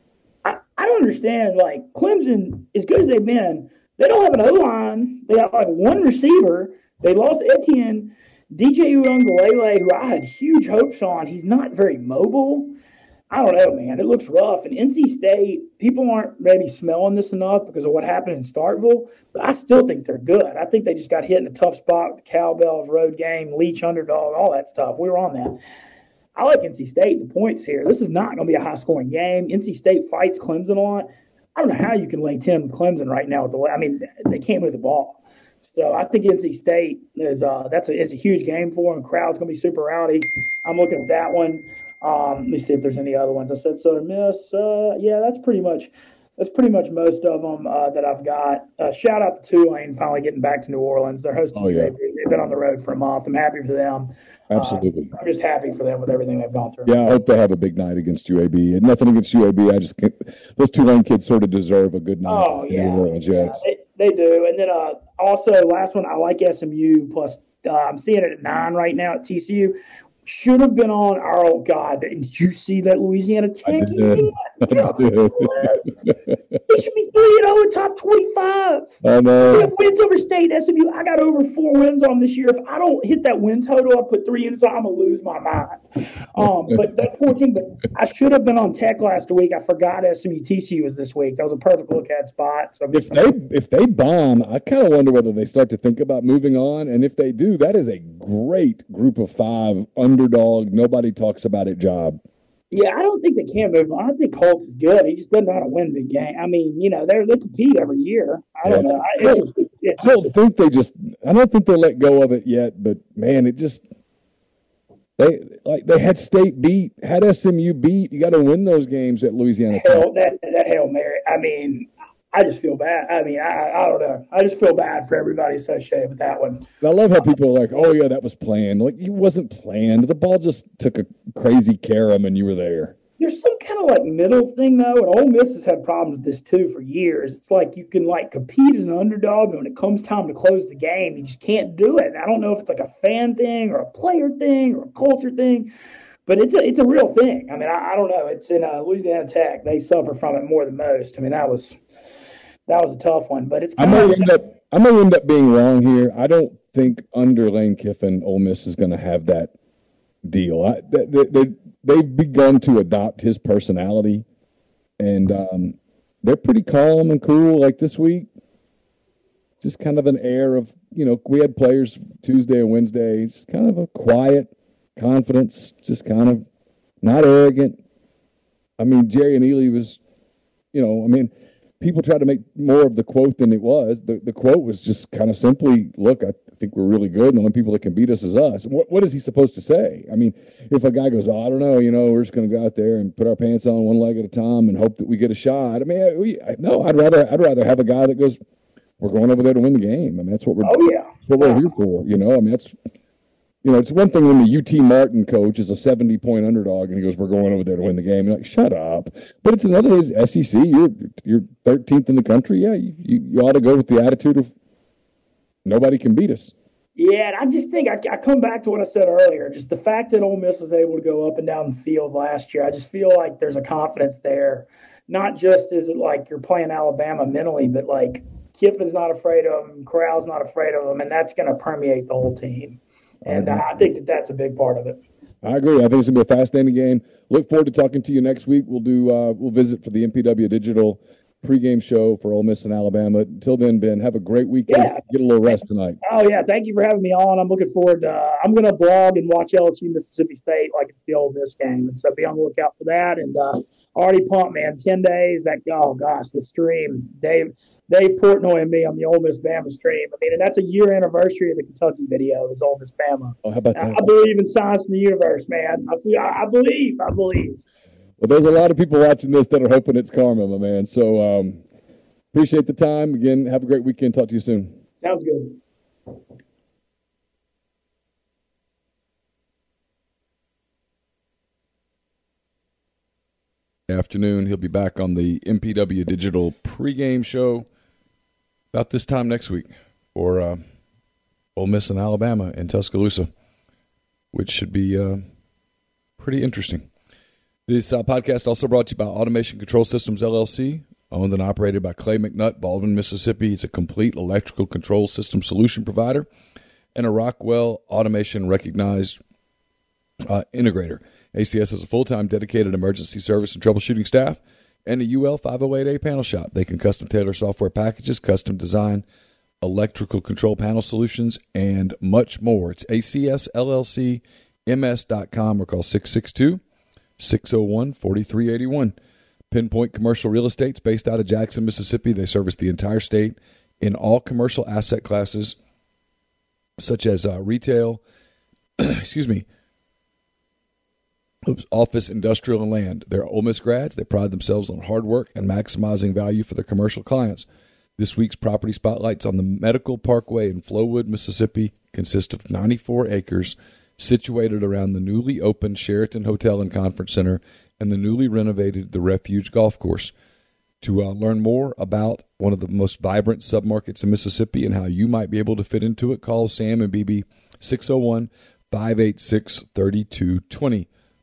I, I don't understand. Like, Clemson, as good as they've been, they don't have an O-line. They have, like, one receiver. They lost Etienne. D J Uiagalelei, who I had huge hopes on, he's not very mobile. I don't know, man. It looks rough. And N C State, people aren't maybe smelling this enough because of what happened in Starkville, but I still think they're good. I think they just got hit in a tough spot with the Cowbells, road game, Leach underdog, all that stuff. We were on that. I like N C State, the points here. This is not going to be a high-scoring game. N C State fights Clemson a lot. I don't know how you can lay ten with Clemson right now. With the, I mean, they can't move the ball. So I think N C State is uh, that's a, it's a huge game for them. The crowd's going to be super rowdy. I'm looking at that one. Um, let me see if there's any other ones. I said Southern Miss. Uh, yeah, that's pretty much that's pretty much most of them uh, that I've got. Uh, shout out to Tulane finally getting back to New Orleans. They're hosting. Oh, yeah. They've been on the road for a month. I'm happy for them. Absolutely. Uh, I'm just happy for them with everything they've gone through. Yeah, I hope they have a big night against U A B. And nothing against U A B. I just can't, those Tulane kids sort of deserve a good night. Oh yeah, in New Orleans, yeah. yeah they, they do. And then uh, also last one, I like S M U plus. Uh, I'm seeing it at nine right now at T C U. Should have been on our old God. Did you see that Louisiana Tech? I did. I did. He we should be three and zero in top twenty-five. I know. We have wins over State, S M U. I got over four wins on this year. If I don't hit that win total, I put three units on, I'm gonna lose my mind. Um, but that poor team. But I should have been on Tech last week. I forgot S M U T C U was this week. That was a perfect look at spot. So if they if they bomb, I kind of wonder whether they start to think about moving on. And if they do, that is a great group of five underdog. Nobody talks about it job. Yeah, I don't think they can move on. I don't think Colts is good. He just doesn't know how to win the game. I mean, you know, they they compete every year. I don't yeah. know. I, it's just, it's I don't just, think they just. I don't think they let go of it yet. But man, it just they like they had State beat, had S M U beat. You got to win those games at Louisiana. Hell, that that Hail Mary. I mean, I just feel bad. I mean, I I don't know. I just feel bad for everybody associated with that one. I love how people are like, "Oh yeah, that was planned." Like it wasn't planned. The ball just took a crazy carom, and you were there. There's some kind of like middle thing though, and Ole Miss has had problems with this too for years. It's like you can like compete as an underdog, and when it comes time to close the game, you just can't do it. And I don't know if it's like a fan thing or a player thing or a culture thing, but it's a it's a real thing. I mean, I, I don't know. It's in uh, Louisiana Tech. They suffer from it more than most. I mean, that was. That was a tough one, but it's. I may end up. I may end up being wrong here. I don't think under Lane Kiffin, Ole Miss is going to have that deal. I, they, they, they've begun to adopt his personality, and um, they're pretty calm and cool. Like this week, just kind of an air of you know. We had players Tuesday and Wednesday. Just kind of a quiet confidence, just kind of not arrogant. I mean, Jerry and Ely was, you know, I mean. People try to make more of the quote than it was. The the quote was just kind of simply, look, I think we're really good, and the only people that can beat us is us. What what is he supposed to say? I mean, if a guy goes, oh, I don't know, you know, we're just going to go out there and put our pants on one leg at a time and hope that we get a shot. I mean, we, no, I'd rather I'd rather have a guy that goes, we're going over there to win the game. I mean, that's what we're, oh, yeah. that's what we're here for, you know. I mean, that's, you know, it's one thing when the U T Martin coach is a seventy-point underdog and he goes, we're going over there to win the game. You're like, shut up. But it's another thing, S E C, you're you're thirteenth in the country. Yeah, you, you, you ought to go with the attitude of nobody can beat us. Yeah, and I just think I, I come back to what I said earlier. Just the fact that Ole Miss was able to go up and down the field last year, I just feel like there's a confidence there. Not just is it like you're playing Alabama mentally, but like Kiffin's not afraid of them, Corral's not afraid of them, and that's going to permeate the whole team. And I think that that's a big part of it. I agree. I think it's going to be a fascinating game. Look forward to talking to you next week. We'll do. Uh, we'll visit for the M P W Digital pregame show for Ole Miss and Alabama. Until then, Ben, have a great weekend. Yeah. Get a little rest tonight. Oh, yeah. Thank you for having me on. I'm looking forward to uh, – I'm going to blog and watch L S U Mississippi State like it's the Ole Miss game. And so be on the lookout for that. And uh, already pumped, man. ten days. That Oh, gosh, the stream. Dave Dave Portnoy and me on the Ole Miss Bama stream. I mean, and that's a year anniversary of the Kentucky video is Ole Miss Bama. Oh, how about that? I, I believe in science in the universe, man. I, feel, I, I believe. I believe. Well, there's a lot of people watching this that are hoping it's karma, my man. So, um, appreciate the time. Again, have a great weekend. Talk to you soon. Sounds good. Afternoon. He'll be back on the M P W Digital pregame show about this time next week for uh, Ole Miss and Alabama in Tuscaloosa, which should be uh, pretty interesting. This uh, podcast also brought to you by Automation Control Systems, L L C, owned and operated by Clay McNutt, Baldwin, Mississippi. It's a complete electrical control system solution provider and a Rockwell Automation recognized uh, integrator. A C S has a full-time dedicated emergency service and troubleshooting staff and a U L five oh eight A panel shop. They can custom tailor software packages, custom design electrical control panel solutions, and much more. It's A C S L L C M S dot com or call six six two, six oh one, four three eight one. Pinpoint Commercial Real Estate's based out of Jackson, Mississippi. They service the entire state in all commercial asset classes, such as uh, retail, excuse me, Oops, office, industrial, and land. They're Ole Miss grads. They pride themselves on hard work and maximizing value for their commercial clients. This week's property spotlights on the Medical Parkway in Flowood, Mississippi, consist of ninety-four acres situated around the newly opened Sheraton Hotel and Conference Center and the newly renovated The Refuge Golf Course. To uh, learn more about one of the most vibrant submarkets in Mississippi and how you might be able to fit into it, call Sam and B B six oh one, five eight six, three two two oh.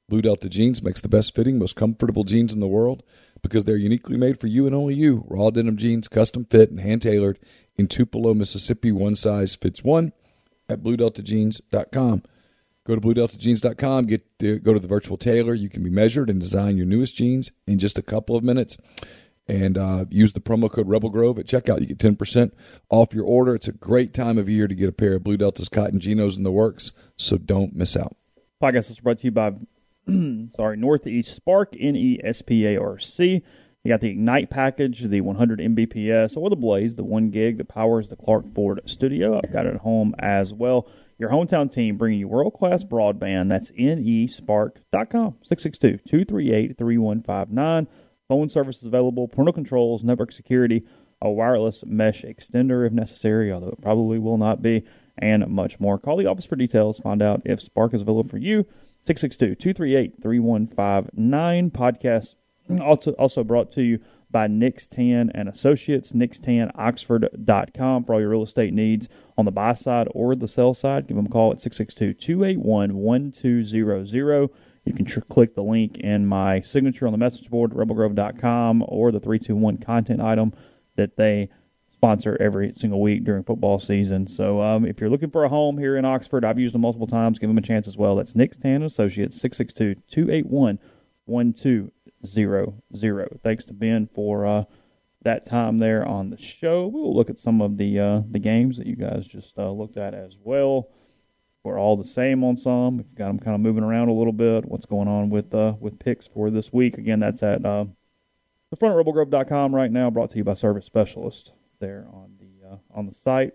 Blue Delta Jeans makes the best fitting, most comfortable jeans in the world because they're uniquely made for you and only you. Raw denim jeans, custom fit and hand-tailored in Tupelo, Mississippi. One size fits one at blue delta jeans dot com. Go to blue delta jeans dot com, get to, go to the virtual tailor. You can be measured and design your newest jeans in just a couple of minutes. And uh, use the promo code Rebel Grove at checkout. You get ten percent off your order. It's a great time of year to get a pair of Blue Delta's cotton Genos in the works, so don't miss out. Podcast is brought to you by sorry, Northeast Spark, N E S P A R C. You got the Ignite package, the one hundred M B P S, or the Blaze, the one gig that powers the Clark Ford studio. I've got it at home as well. Your hometown team bringing you world-class broadband. That's N E spark dot com, six six two, two three eight, three one five nine. Phone service is available, parental controls, network security, a wireless mesh extender if necessary, although it probably will not be, and much more. Call the office for details. Find out if Spark is available for you. six six two, two three eight, three one five nine. Podcast also, also brought to you by Nix Tan and Associates, nix tan oxford dot com for all your real estate needs on the buy side or the sell side. Give them a call at six six two, two eight one, one two zero zero. You can tr- click the link in my signature on the message board at rebel grove dot com or the three two one content item that they sponsor every single week during football season. So um, if you're looking for a home here in Oxford, I've used them multiple times. Give them a chance as well. That's Nix Tan and Associates, six six two, two eight one, one two zero zero. Thanks to Ben for uh, that time there on the show. We will look at some of the uh, the games that you guys just uh, looked at as well. We're all the same on some. We've got them kind of moving around a little bit. What's going on with uh, with picks for this week? Again, that's at uh, the front at rebel grove dot com right now, brought to you by Service Specialist there on the uh, on the site.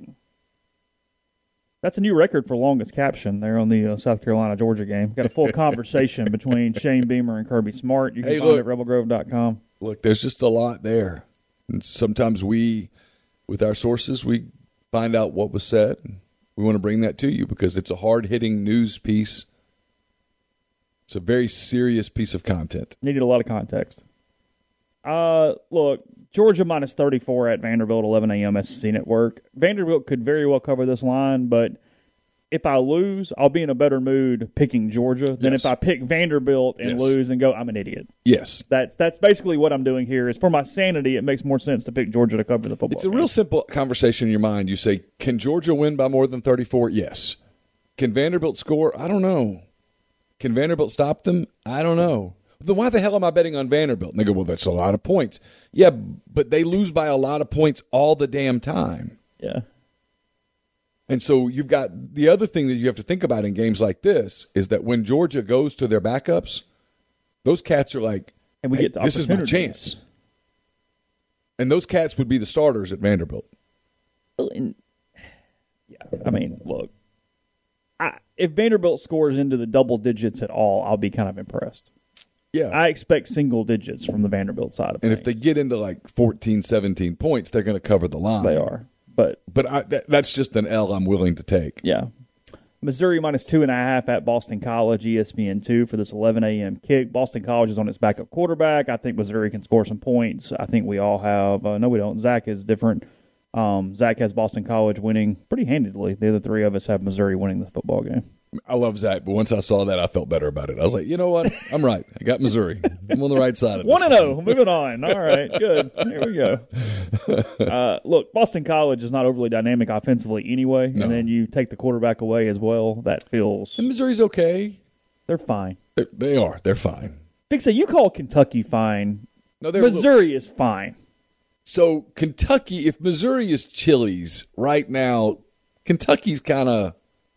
That's a new record for longest caption there on the uh, South Carolina-Georgia game. Got a full conversation between Shane Beamer and Kirby Smart. You can Hey, find look. it at rebel grove dot com. Look, there's just a lot there. And sometimes we, with our sources, we find out what was said. We want to bring that to you because it's a hard-hitting news piece. It's a very serious piece of content. Needed a lot of context. Uh, look, Georgia minus thirty-four at Vanderbilt, eleven a.m. S E C Network. Vanderbilt could very well cover this line, but if I lose, I'll be in a better mood picking Georgia than Yes. if I pick Vanderbilt and Yes. lose and go, I'm an idiot. Yes. That's that's basically what I'm doing here. Is for my sanity, it makes more sense to pick Georgia to cover the football It's a game. real simple conversation in your mind. You say, can Georgia win by more than thirty-four? Yes. Can Vanderbilt score? I don't know. Can Vanderbilt stop them? I don't know. Then why the hell am I betting on Vanderbilt? And they go, well, that's a lot of points. Yeah, but they lose by a lot of points all the damn time. Yeah. And so you've got the other thing that you have to think about in games like this is that when Georgia goes to their backups, those cats are like, And we hey, get to this is my opportunities. chance. And those cats would be the starters at Vanderbilt. And, yeah, I mean, look, I, if Vanderbilt scores into the double digits at all, I'll be kind of impressed. Yeah. I expect single digits from the Vanderbilt side of and things. if they get into like fourteen, seventeen points, they're going to cover the line. They are. But, But I, that, that's just an L I'm willing to take. yeah. Missouri minus two and a half at Boston College, E S P N two for this eleven a.m. kick. Boston College is on its backup quarterback. I think Missouri can score some points. I think we all have. Uh, no, we don't. Zach is different. Um, Zach has Boston College winning pretty handedly. The other three of us have Missouri winning the football game. I love Zach, but once I saw that, I felt better about it. I was like, you know what? I'm right. I got Missouri. I'm on the right side of this. One and zero. Moving on. All right, good. Here we go. Uh, look, Boston College is not overly dynamic offensively anyway, No. and then you take the quarterback away as well. That feels And Missouri's okay. they're fine. They, they are. They're fine. Big say you call Kentucky fine. No, they're a little- Missouri is fine. So Kentucky, if Missouri is Chili's right now, Kentucky's kind of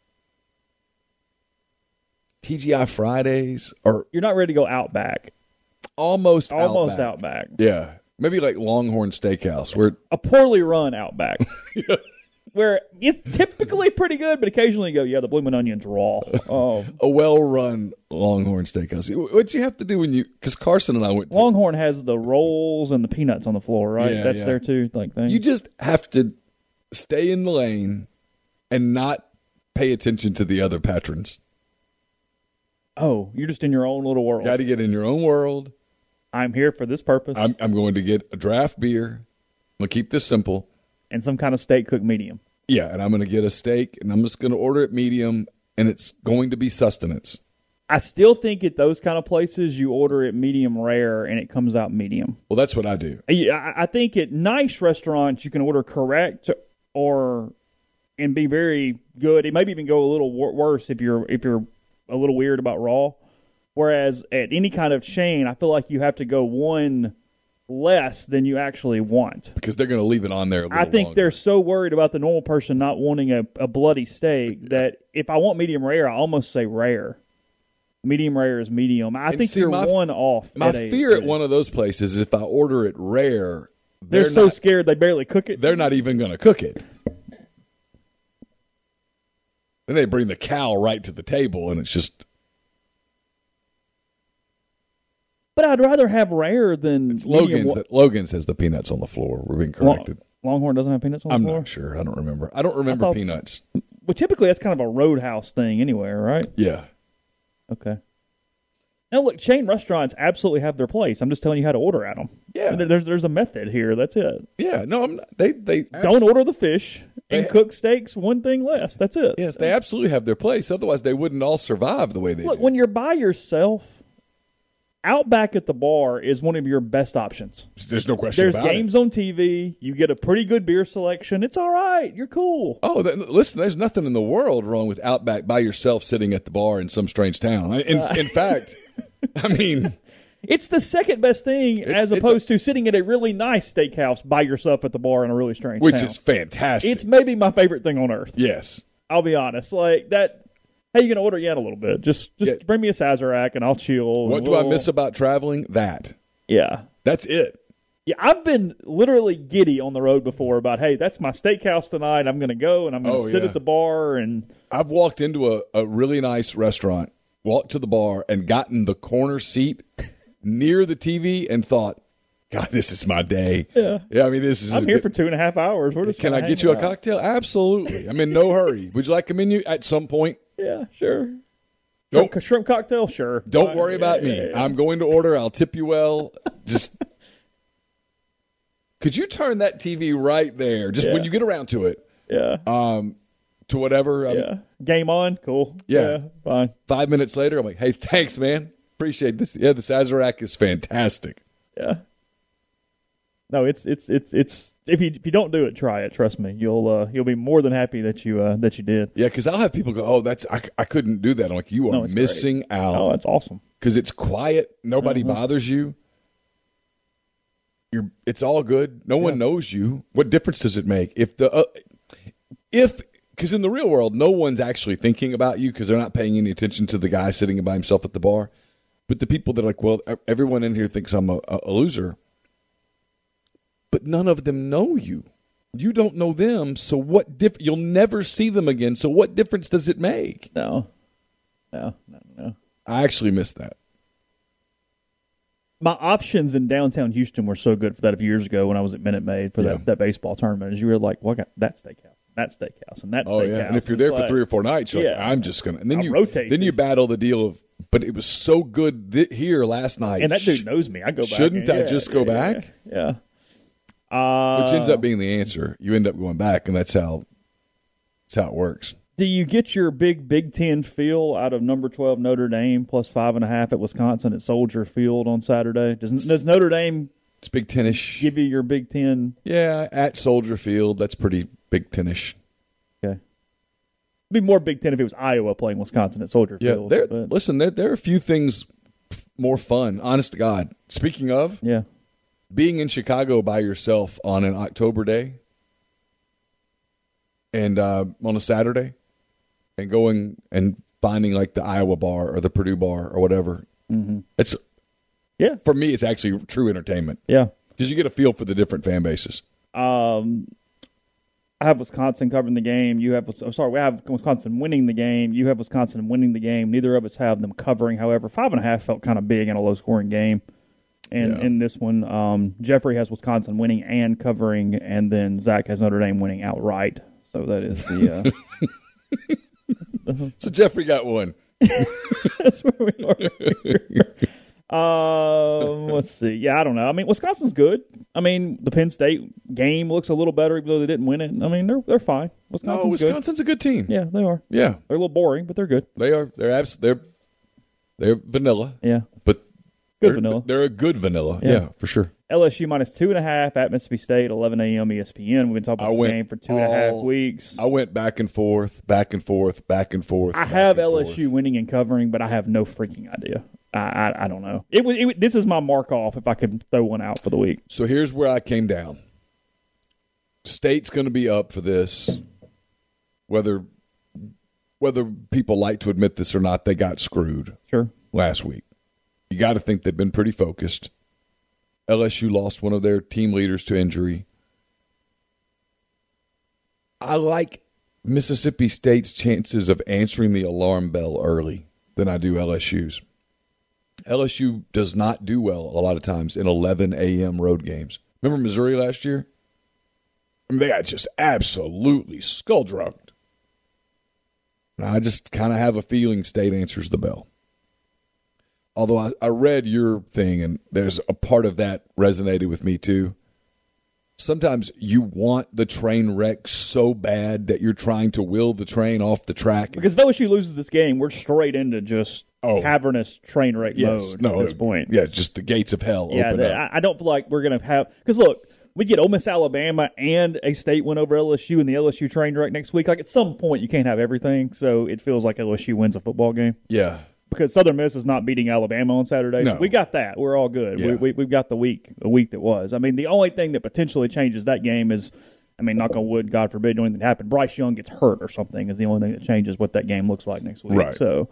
T G I Fridays or You're not ready to go Outback. almost Almost Outback. Outback. Yeah, maybe like Longhorn Steakhouse, where A poorly run Outback. Where it's typically pretty good, but occasionally you go, yeah, the Bloomin' Onion's raw. Oh, a well-run Longhorn Steakhouse. What you have to do when you, because Carson and I went to, Longhorn has the rolls and the peanuts on the floor, right? Yeah, That's yeah. their two like thing. you just have to stay in the lane and not pay attention to the other patrons. Oh, you're just in your own little world. Got to get in your own world. I'm here for this purpose I'm, I'm going to get a draft beer. I'm going to keep this simple. and some kind of steak cooked medium. Yeah, and I'm going to get a steak, and I'm just going to order it medium, and it's going to be sustenance. I still think at those kind of places you order it medium rare and it comes out medium. Well, that's what I do. I, I think at nice restaurants you can order correct or and be very good. It maybe even go a little wor- worse if you're if you're a little weird about raw. Whereas at any kind of chain, I feel like you have to go one less than you actually want. Because they're going to leave it on there a little I think longer. they're so worried about the normal person not wanting a, a bloody steak that if I want medium rare, I almost say rare. Medium rare is medium. I And think see, you're my, one off. My at a, fear at a, one of those places is if I order it rare, they're, they're so not, scared they barely cook it. They're not even going to cook it. Then they bring the cow right to the table, and it's just... But I'd rather have rare than It's medium Logan's wa- that Logan's has the peanuts on the floor. We're being corrected. Long, Longhorn doesn't have peanuts on the I'm floor? not sure. I don't remember. I don't remember I thought- peanuts. Well, typically that's kind of a roadhouse thing anyway, right? Yeah. Okay. Now, look, chain restaurants absolutely have their place. I'm just telling you how to order at them. Yeah. There- There's, there's a method here. That's it. Yeah. No, I'm not. They, they Don't order the fish and They- cook steaks one thing less. That's it. Yes, they absolutely have their place. Otherwise, they wouldn't all survive the way they Look, do. when you're by yourself, Outback at the bar is one of your best options. There's no question There's about games it. on T V. You get a pretty good beer selection. It's all right. You're cool. Oh, th- listen, there's nothing in the world wrong with Outback by yourself sitting at the bar in some strange town. I- In, Uh. in fact, I mean, It's the second best thing It's- as it's opposed to sitting at a really nice steakhouse by yourself at the bar in a really strange which town. is fantastic. It's maybe my favorite thing on earth. yes. I'll be honest. Like that. Hey, you gonna order? Yeah, in a little bit. Just, just Yeah. bring me a Sazerac and I'll chill. What and do I we'll- miss about traveling? That. Yeah, That's it. yeah. I've been literally giddy on the road before about, hey, that's my steakhouse tonight. I'm gonna go and I'm gonna Oh, sit yeah. at the bar and I've walked into a, a really nice restaurant, walked to the bar, and gotten the corner seat near the T V and thought, God, this is my day. Yeah. Yeah, I mean, this is. I'm here for two and a half hours. We're just Can I gonna get hang you a out. cocktail? Absolutely. I'm in no hurry. Would you like a menu at some point? Yeah, sure. Don't- Shrimp, shrimp cocktail, sure. Don't Fine. worry about Yeah, me. yeah, yeah. I'm going to order. I'll tip you well. Just could you turn that T V right there, just when Yeah. you get around to it, Yeah, um, to whatever. Um, yeah. Game on, cool. Yeah. fine. Five minutes later, I'm like, hey, thanks, man. Appreciate this. Yeah, the Sazerac is fantastic. Yeah. No, it's it's it's it's if you if you don't do it, try it. Trust me, you'll uh, you'll be more than happy that you uh, that you did. Yeah, because I'll have people go, oh, that's I, I couldn't do that. I'm like, you are No, it's missing Oh, out that's awesome. because it's quiet. Nobody Uh-huh. bothers you. You're. It's all good. No one knows you. What difference does it make if the uh, if because in the real world, no one's actually thinking about you because they're not paying any attention to the guy sitting by himself at the bar. But the people that are like, well, everyone in here thinks I'm a, a loser. But none of them know you. You don't know them, so what diff- you'll never see them again, so what difference does it make? No, no, no, no. I actually missed that. My options in downtown Houston were so good for that a few years ago when I was at Minute Maid for Yeah. that, that baseball tournament. Is you were like, well, I got that steakhouse, that steakhouse, and that Oh, steakhouse. yeah. And if you're there It's for like- three or four nights, you're like, Yeah. I'm just going to. And then I'll you rotate then you these. battle the deal of, but it was so good th- here last night. and that dude Sh- knows me. I go back. Shouldn't and- I yeah, just yeah, go yeah, back? Yeah. yeah. Uh, Which ends up being the answer. You end up going back, and that's how, that's how it works. Do you get your big Big Ten feel out of number twelve Notre Dame plus five and a half at Wisconsin at Soldier Field on Saturday? Does, does Notre Dame It's Big Ten-ish. give you your Big Ten? Yeah, at Soldier Field, that's pretty Big Ten-ish. Okay. It'd be more Big Ten if it was Iowa playing Wisconsin at Soldier Yeah, Field. there. but- Listen, there, there are a few things f- more fun. Honest to God. Speaking of, yeah. being in Chicago by yourself on an October day and uh, on a Saturday, and going and finding like the Iowa bar or the Purdue bar or whatever. Mm-hmm. It's Yeah. for me. It's actually true entertainment Yeah. because you get a feel for the different fan bases. Um, I have Wisconsin covering the game. You have, oh, sorry, we have Wisconsin winning the game. You have Wisconsin winning the game. Neither of us have them covering. However, five and a half felt kind of big in a low scoring game. And Yeah. in this one, um, Jeffrey has Wisconsin winning and covering, and then Zach has Notre Dame winning outright. So that is the. Uh, So Jeffrey got one. that's where we are. Um, let's see. Yeah, I don't know. I mean, Wisconsin's good. I mean, the Penn State game looks a little better, even though they didn't win it. I mean, they're they're fine. Wisconsin's No, good. Wisconsin's a good team. Yeah, they are. Yeah, They're a little boring, but they're good. they are. They're abs- They're They're vanilla. Yeah. But Good they're, vanilla. They're a good vanilla. Yeah, Yeah. for sure. L S U minus two and a half at Mississippi State, eleven a.m. E S P N. We've been talking I about this went game for two and a half all- weeks. I went back and forth, back and forth, back and forth. I back have and L S U forth. winning and covering, but I have no freaking idea. I I, I don't know. It was. It, this is my mark off if I could throw one out for the week. So here's where I came down. State's going to be up for this, whether whether people like to admit this or not. They got screwed Sure. last week. You got to think they've been pretty focused. L S U lost one of their team leaders to injury. I like Mississippi State's chances of answering the alarm bell early than I do L S U's. L S U does not do well a lot of times in eleven a.m. road games. Remember Missouri last year? I mean, they got just absolutely skull-drugged. And I just kind of have a feeling State answers the bell. Although I, I read your thing, and there's a part of that resonated with me too. Sometimes you want the train wreck so bad that you're trying to will the train off the track. Because if L S U loses this game, we're straight into just Oh. cavernous train wreck Yes, mode no, at this point. Yeah, just the gates of hell Yeah, open the- up. I, I don't feel like we're going to have – because, look, we get Ole Miss, Alabama, and a State win over L S U in the L S U train wreck next week. Like, at some point, you can't have everything, so it feels like L S U wins a football game. Yeah. Because Southern Miss is not beating Alabama on Saturday. No. So we got that. We're all good. Yeah. We, we, we've got the week, a week that was. I mean, the only thing that potentially changes that game is, I mean, knock on wood, God forbid, anything happen. Bryce Young gets hurt or something is the only thing that changes what that game looks like next week. Right. So,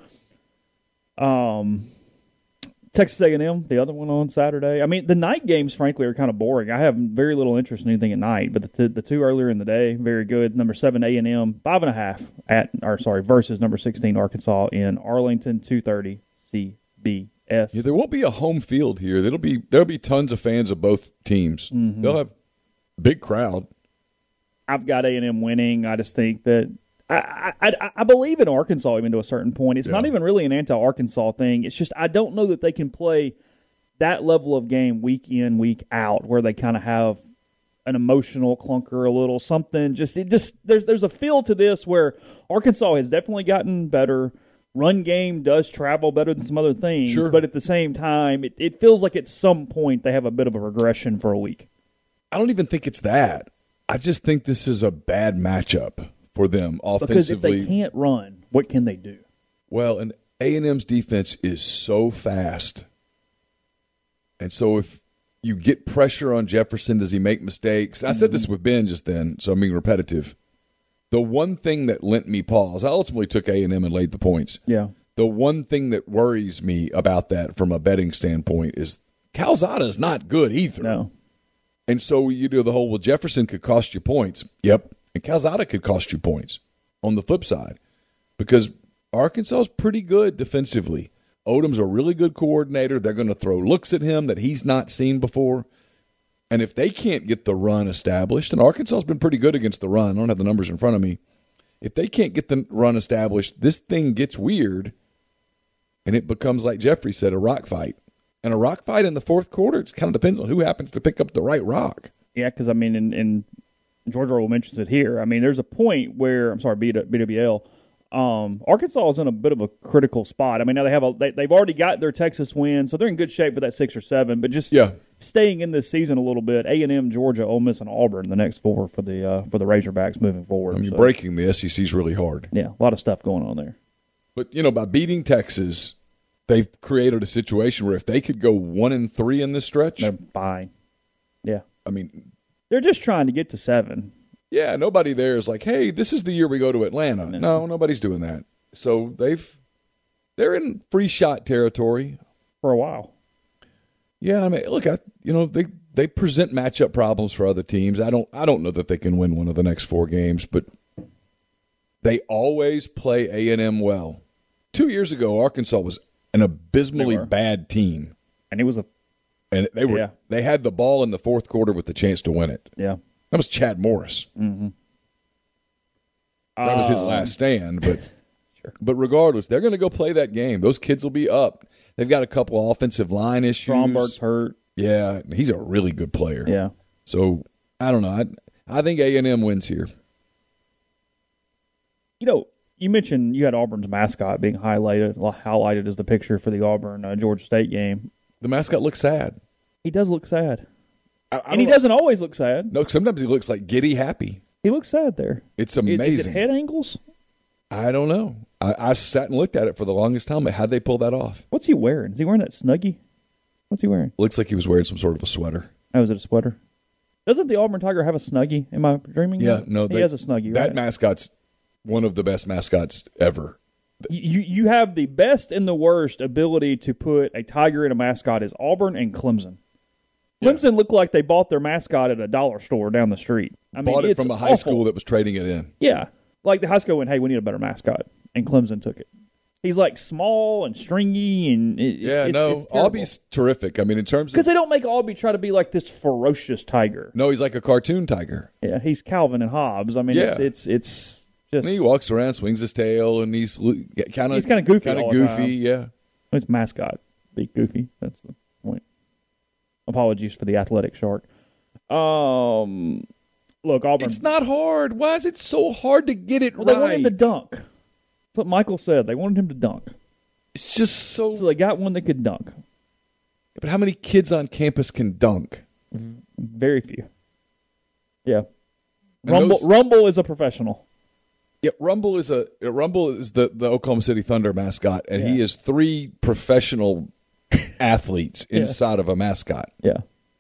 um, Texas A and M, the other one on Saturday. I mean, the night games, frankly, are kind of boring. I have very little interest in anything at night, but the two, the two earlier in the day, very good. Number seven, A and M, five and a half at, or sorry, versus number sixteen, Arkansas in Arlington, two thirty C B S. Yeah, there won't be a home field here. There'll be there'll be tons of fans of both teams. Mm-hmm. They'll have big crowd. I've got A and M winning. I just think that I, I I believe in Arkansas even to a certain point. It's Yeah. not even really an anti-Arkansas thing. It's just I don't know that they can play that level of game week in, week out, where they kind of have an emotional clunker, a little something. Just it just there's there's a feel to this where Arkansas has definitely gotten better. Run game does travel better than some other things, Sure. but at the same time, it, it feels like at some point they have a bit of a regression for a week. I don't even think it's that. I just think this is a bad matchup for them Because if offensively. they can't run, what can they do? Well, and A and M's defense is so fast. And so if you get pressure on Jefferson, does he make mistakes? I said this with Ben just then, so I'm being repetitive. The one thing that lent me pause, I ultimately took A and M and laid the points. Yeah. The one thing that worries me about that from a betting standpoint is Calzada is not good either. No. And so you do the whole, well, Jefferson could cost you points. Yep. And Calzada could cost you points on the flip side because Arkansas is pretty good defensively. Odom's a really good coordinator. They're going to throw looks at him that he's not seen before. And if they can't get the run established, and Arkansas has been pretty good against the run. I don't have the numbers in front of me. If they can't get the run established, this thing gets weird, and it becomes, like Jeffrey said, a rock fight. And a rock fight in the fourth quarter, it kind of depends on who happens to pick up the right rock. Yeah, because, I mean, in, in George Orwell mentions it here. I mean, there's a point where, I'm sorry, B W L, um, Arkansas is in a bit of a critical spot. I mean, now they have a, they, they've already got their Texas win, so they're in good shape for that six or seven. But just Yeah. staying in this season a little bit, A and M, Georgia, Ole Miss, and Auburn, the next four for the uh, for the Razorbacks moving forward. I mean, So, breaking the S E C is really hard. yeah, a lot of stuff going on there. But, you know, by beating Texas, they've created a situation where if they could go one and three in this stretch, They're fine. Yeah. I mean, They're just trying to get to seven. yeah, nobody there is like, hey, this is the year we go to Atlanta. No, No. nobody's doing that. So they've they're in free shot territory. For a while. Yeah, I mean, look, I, you know, they they present matchup problems for other teams. I don't I don't know that they can win one of the next four games, but they always play A and M well. Two years ago, Arkansas was an abysmally They were. bad team, And it was a, and they were Yeah. they had the ball in the fourth quarter with the chance to win it. yeah. That was Chad Morris. Mm-hmm. That was his Um, last stand, but Sure. but regardless, they're going to go play that game. Those kids will be up. They've got a couple offensive line issues. Stromberg's hurt. Yeah, he's a really good player. Yeah. So I don't know. I I think A and M wins here. You know, You mentioned you had Auburn's mascot being highlighted, highlighted as the picture for the Auburn uh, Georgia State game. The mascot looks sad. He does look sad. I, I and he know. doesn't always look sad. No, sometimes he looks like giddy happy. He looks sad there. It's amazing. Is, is it head angles? I don't know. I, I sat and looked at it for the longest time. How'd they pull that off? What's he wearing? Is he wearing that Snuggie? What's he wearing? Looks like he was wearing some sort of a sweater. Oh, is it a sweater? Doesn't the Auburn Tiger have a Snuggie? Am I dreaming? Yeah, that? no. He they, has a Snuggie, That right? mascot's one of the best mascots ever. You you have the best and the worst ability to put a tiger in a mascot is Auburn and Clemson. Clemson yeah. looked like they bought their mascot at a dollar store down the street. I mean, bought it it's from a high awful. school that was trading it in. Yeah. Like the high school went, hey, we need a better mascot. And Clemson took it. He's like small and stringy. and it, Yeah, it's, no. it's Albie's terrific. I mean, in terms of. Because they don't make Albie try to be like this ferocious tiger. No, he's like a cartoon tiger. Yeah, he's Calvin and Hobbes. I mean, Yeah. it's, it's, it's just. And he walks around, swings his tail, and he's kind of He's kind of goofy. Kind of all the goofy, time. yeah. It's mascot. Be goofy. That's the point. Apologies for the athletic shark. Um, look, Auburn. It's not hard. Why is it so hard to get it well, right? They wanted him to dunk. That's what Michael said. They wanted him to dunk. It's just so. So they got one that could dunk. But how many kids on campus can dunk? Very few. Yeah. And Rumble those- Rumble is a professional. Yeah, Rumble is a Rumble is the, the Oklahoma City Thunder mascot, and Yeah. he is three professional athletes inside of a mascot. Yeah.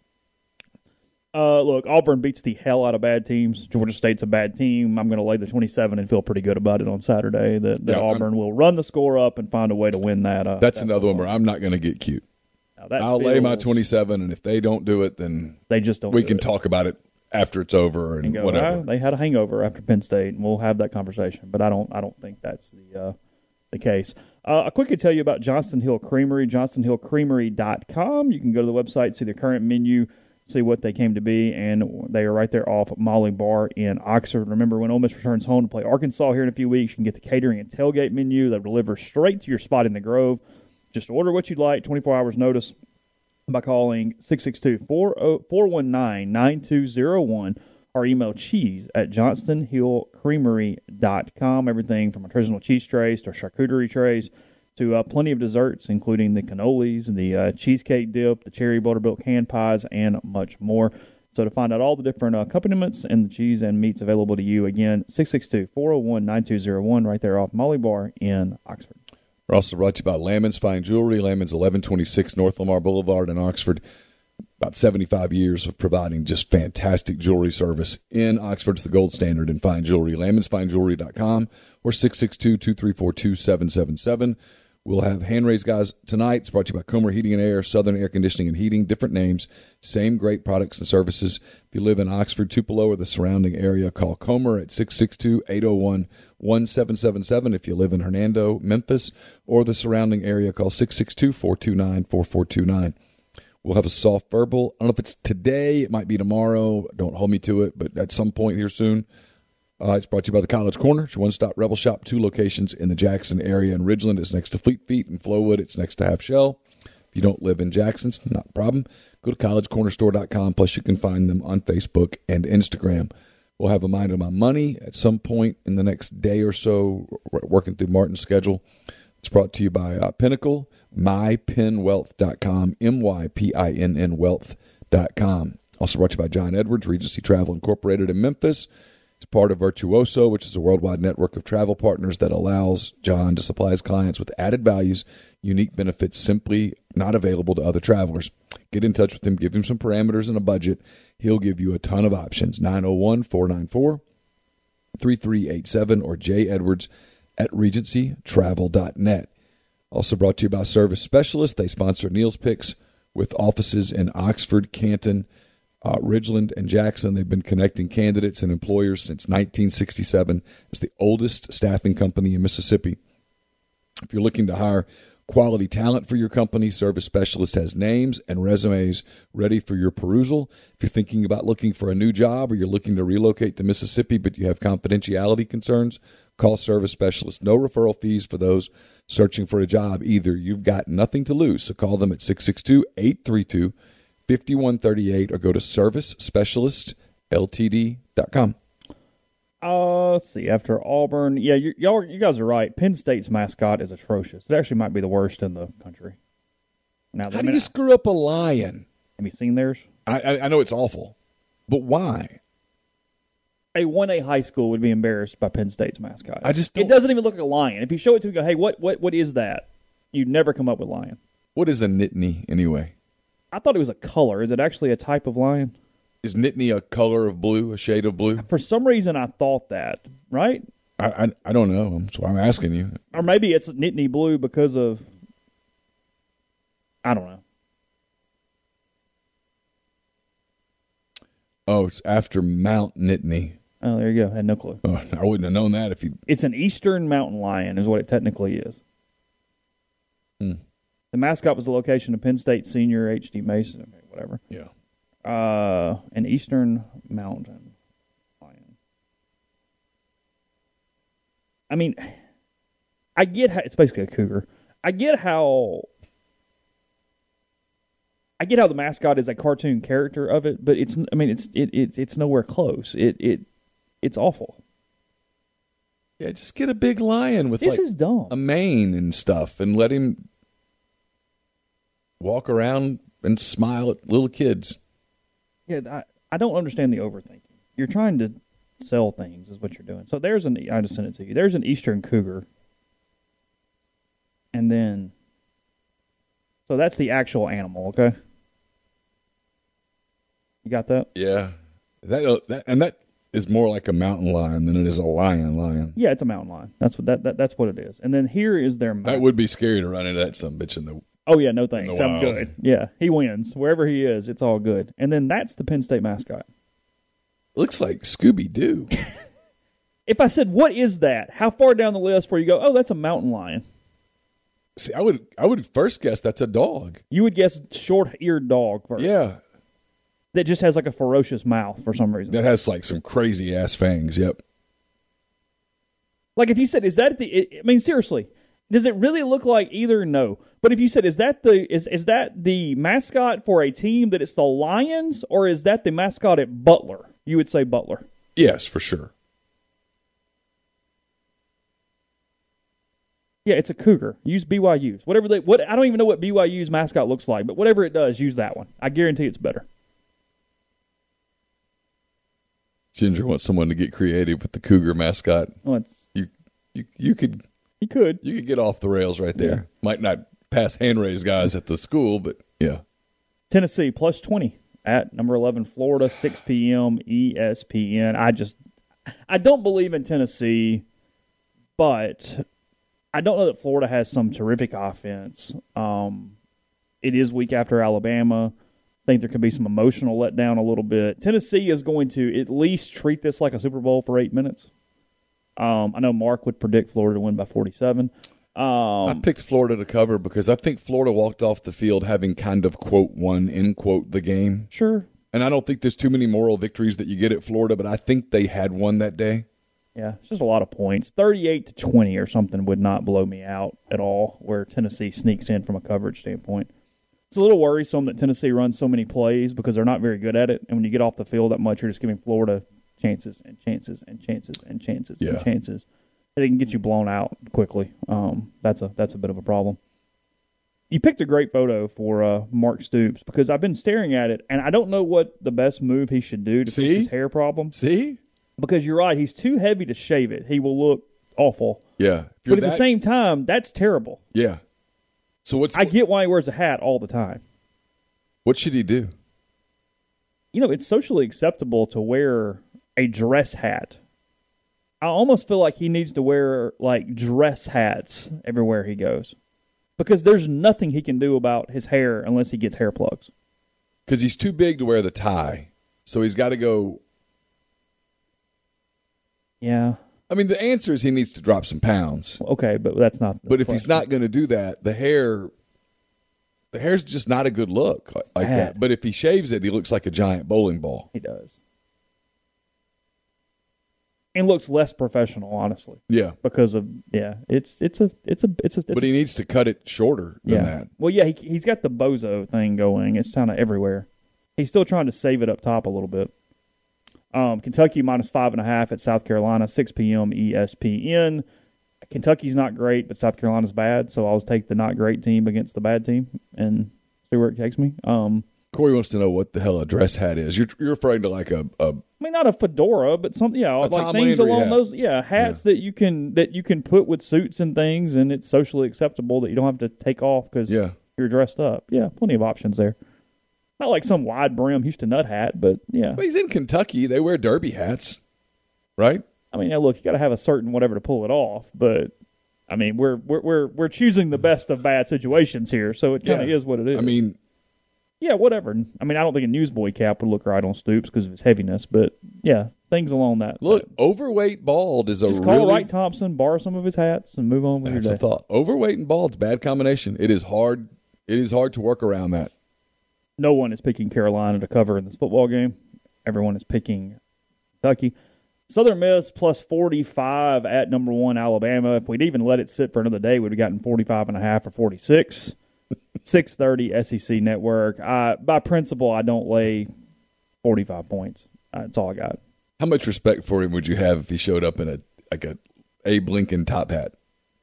Uh, look, Auburn beats the hell out of bad teams. Georgia State's a bad team. I'm going to lay the twenty-seven and feel pretty good about it on Saturday. That, that Yeah, Auburn I'm- will run the score up and find a way to win that. Uh, That's that another one football. where I'm not going to get cute. Now, that I'll lay my feels- twenty-seven, and if they don't do it, then They just don't. we do can it. talk about it after it's over and, and go, whatever. "Ah, they had a hangover after Penn State, and we'll have that conversation. But I don't, I don't think that's the uh, the case. Uh, I quickly tell you about Johnston Hill Creamery, johnston hill creamery dot com. You can go to the website, see the current menu, see what they came to be, and they are right there off Molly Bar in Oxford. Remember, when Ole Miss returns home to play Arkansas here in a few weeks, you can get the catering and tailgate menu. They'll deliver straight to your spot in the Grove. Just order what you'd like, twenty-four hours notice, by calling six six two, four one nine, nine two zero one or email cheese at johnston hill creamery dot com. Everything from artisanal cheese trays to charcuterie trays to uh, plenty of desserts, including the cannolis, the uh, cheesecake dip, the cherry buttermilk canned pies, and much more. So to find out all the different uh, accompaniments and the cheese and meats available to you, again, six six two, four oh one, nine two zero one right there off Molly Bar in Oxford. We're also brought to you by Lammons Fine Jewelry. Lammons, eleven twenty-six North Lamar Boulevard in Oxford. About seventy-five years of providing just fantastic jewelry service in Oxford. It's the gold standard in fine jewelry. lamons fine jewelry dot com or six six two, two three four, two seven seven seven. We'll have hand-raised guys tonight. It's brought to you by Comer Heating and Air, Southern Air Conditioning and Heating. Different names, same great products and services. If you live in Oxford, Tupelo, or the surrounding area, call Comer at six six two, eight oh one, one seven seven seven. If you live in Hernando, Memphis, or the surrounding area, call six six two, four two nine, four four two nine. We'll have a soft verbal. I don't know if it's today. It might be tomorrow. Don't hold me to it, but at some point here soon. Uh, it's brought to you by the College Corner. It's your one-stop Rebel Shop, two locations in the Jackson area. In Ridgeland, it's next to Fleet Feet. In Flowood, it's next to Half Shell. If you don't live in Jackson, it's not a problem. Go to college corner store dot com. Plus, you can find them on Facebook and Instagram. We'll have a Mind on My Money at some point in the next day or so, We're working through Martin's schedule. It's brought to you by uh, Pinnacle, my pin wealth dot com, M Y P I N N wealth dot com. Also brought to you by John Edwards, Regency Travel Incorporated in Memphis. It's part of Virtuoso, which is a worldwide network of travel partners that allows John to supply his clients with added values, unique benefits simply not available to other travelers. Get in touch with him, give him some parameters and a budget. He'll give you a ton of options. nine oh one, four nine four, three three eight seven or j edwards at regency travel dot net. Also brought to you by Service Specialists. They sponsor Neil's Picks with offices in Oxford, Canton, Uh, Ridgeland, and Jackson. They've been connecting candidates and employers since nineteen sixty-seven. It's the oldest staffing company in Mississippi. If you're looking to hire quality talent for your company, Service Specialist has names and resumes ready for your perusal. If you're thinking about looking for a new job or you're looking to relocate to Mississippi but you have confidentiality concerns, call Service Specialist. No referral fees for those searching for a job either. You've got nothing to lose, so call them at six six two, eight three two, five one three eight or go to service specialist l t d dot com. Uh, let's see. After Auburn, yeah, you, y'all, you guys are right. Penn State's mascot is atrocious. It actually might be the worst in the country. Now, How do you screw up a lion? Have you seen theirs? I, I, I know it's awful, but why? A one A high school would be embarrassed by Penn State's mascot. I just it don't- doesn't even look like a lion. If you show it to me, go, hey, what, what, what is that? You'd never come up with lion. What is a Nittany anyway? I thought it was a color. Is it actually a type of lion? Is Nittany a color of blue, a shade of blue? For some reason, I thought that, right? I I, I don't know. That's why I'm asking you. Or maybe it's Nittany blue because of, I don't know. Oh, it's after Mount Nittany. Oh, there you go. I had no clue. Oh, I wouldn't have known that if you. It's an eastern mountain lion is what it technically is. Hmm. The mascot was the location of Penn State senior H D Mason, okay, whatever. Yeah. Uh, an eastern mountain lion. I mean, I get how it's basically a cougar. I get how I get how the mascot is a cartoon character of it, but it's I mean it's it, it's it's nowhere close. It it it's awful. Yeah, just get a big lion with This like is dumb. a mane and stuff, and let him walk around and smile at little kids. Yeah, I, I don't understand the overthinking. You're trying to sell things is what you're doing. So there's an I just sent it to you. There's an eastern cougar. And then so that's the actual animal, okay? You got that? Yeah, that, uh, that and that is more like a mountain lion than it is a lion. Lion. Yeah, it's a mountain lion. That's what that, that that's what it is. And then here is their That mascot. would be scary to run into that some bitch in the. Oh yeah, no thanks. the I'm wild. good. Yeah, he wins wherever he is. It's all good. And then that's the Penn State mascot. Looks like Scooby Doo. If I said what is that, how far down the list where you go, oh, that's a mountain lion? See, I would I would first guess that's a dog. You would guess short-eared dog first. Yeah, That just has like a ferocious mouth for some reason. that has like some crazy ass fangs. Yep. Like if you said, is that the? I mean, seriously, does it really look like either? No. But if you said, is that the is is that the mascot for a team that it's the Lions, or is that the mascot at Butler? You would say Butler. Yes, for sure. Yeah, it's a cougar. Use B Y U's. Whatever they what I don't even know what B Y U's mascot looks like, but whatever it does, use that one. I guarantee it's better. Ginger wants someone to get creative with the cougar mascot. Well, it's, You you you could you could. you could get off the rails right there. Yeah. Might not pass hand raised guys at the school, but yeah. Tennessee plus twenty at number eleven Florida, six p.m. E S P N. I just I don't believe in Tennessee, but I don't know that Florida has some terrific offense. Um, it is week after Alabama. I think there could be some emotional letdown a little bit. Tennessee is going to at least treat this like a Super Bowl for eight minutes. Um, I know Mark would predict Florida to win by forty-seven. Um, I picked Florida to cover because I think Florida walked off the field having kind of, quote, won, end quote, the game. Sure. And I don't think there's too many moral victories that you get at Florida, but I think they had one that day. Yeah, it's just a lot of points. thirty-eight to twenty or something would not blow me out at all, where Tennessee sneaks in from a coverage standpoint. It's a little worrisome that Tennessee runs so many plays because they're not very good at it. And when you get off the field that much, you're just giving Florida chances and chances and chances and chances Yeah. and chances. And it can get you blown out quickly. Um, that's a that's a bit of a problem. You picked a great photo for uh, Mark Stoops because I've been staring at it, and I don't know what the best move he should do to See? fix his hair problem. See? Because you're right, he's too heavy to shave it. He will look awful. Yeah. If But you're at the that- same time, that's terrible. Yeah. So what's I get why he wears a hat all the time. what should he do? You know, it's socially acceptable to wear a dress hat. I almost feel like he needs to wear, like, dress hats everywhere he goes. Because there's nothing he can do about his hair unless he gets hair plugs. Because he's too big to wear the tie. So he's got to go. Yeah. I mean, the answer is he needs to drop some pounds. Okay, but that's not the But if he's question. not going to do that, the hair, the hair's just not a good look like Bad. that. But if he shaves it, he looks like a giant bowling ball. He does. And looks less professional, honestly. Yeah. Because of, yeah, it's it's a, it's a, it's a, it's But a he needs to cut it shorter than yeah. that. Well, yeah, he, he's got the bozo thing going. It's kind of everywhere. He's still trying to save it up top a little bit. Um, Kentucky minus five and a half at South Carolina, six p.m. E S P N. Kentucky's not great, but South Carolina's bad, so I'll take the not great team against the bad team and see where it takes me. Um, Corey wants to know what the hell a dress hat is. You're you're referring to like a, a I mean, not a fedora, but something, yeah, like Tom things Landry along hat. those, yeah, hats that you can that you can put with suits and things, and it's socially acceptable that you don't have to take off because Yeah. you're dressed up. Yeah, plenty of options there. Not like some wide brim Houston nut hat, but yeah. But he's in Kentucky. They wear derby hats, right? I mean, yeah, look, you got to have a certain whatever to pull it off, but I mean, we're we're we're we're choosing the best of bad situations here, so it kind of Yeah. is what it is. I mean, yeah, whatever. I mean, I don't think a newsboy cap would look right on Stoops because of his heaviness, but yeah, things along that. look, overweight bald is a Just call really Wright Thompson, borrow some of his hats, and move on with that's your a day. thought. Overweight and bald's a bad combination. It is hard. It is hard to work around that. No one is picking Carolina to cover in this football game. Everyone is picking Kentucky. Southern Miss plus forty-five at number one Alabama. If we'd even let it sit for another day, we'd have gotten forty-five and a half or forty-six. six thirty S E C Network. I, by principle, I don't lay forty-five points. Uh, that's all I got. How much respect for him would you have if he showed up in a like a Abe Lincoln top hat?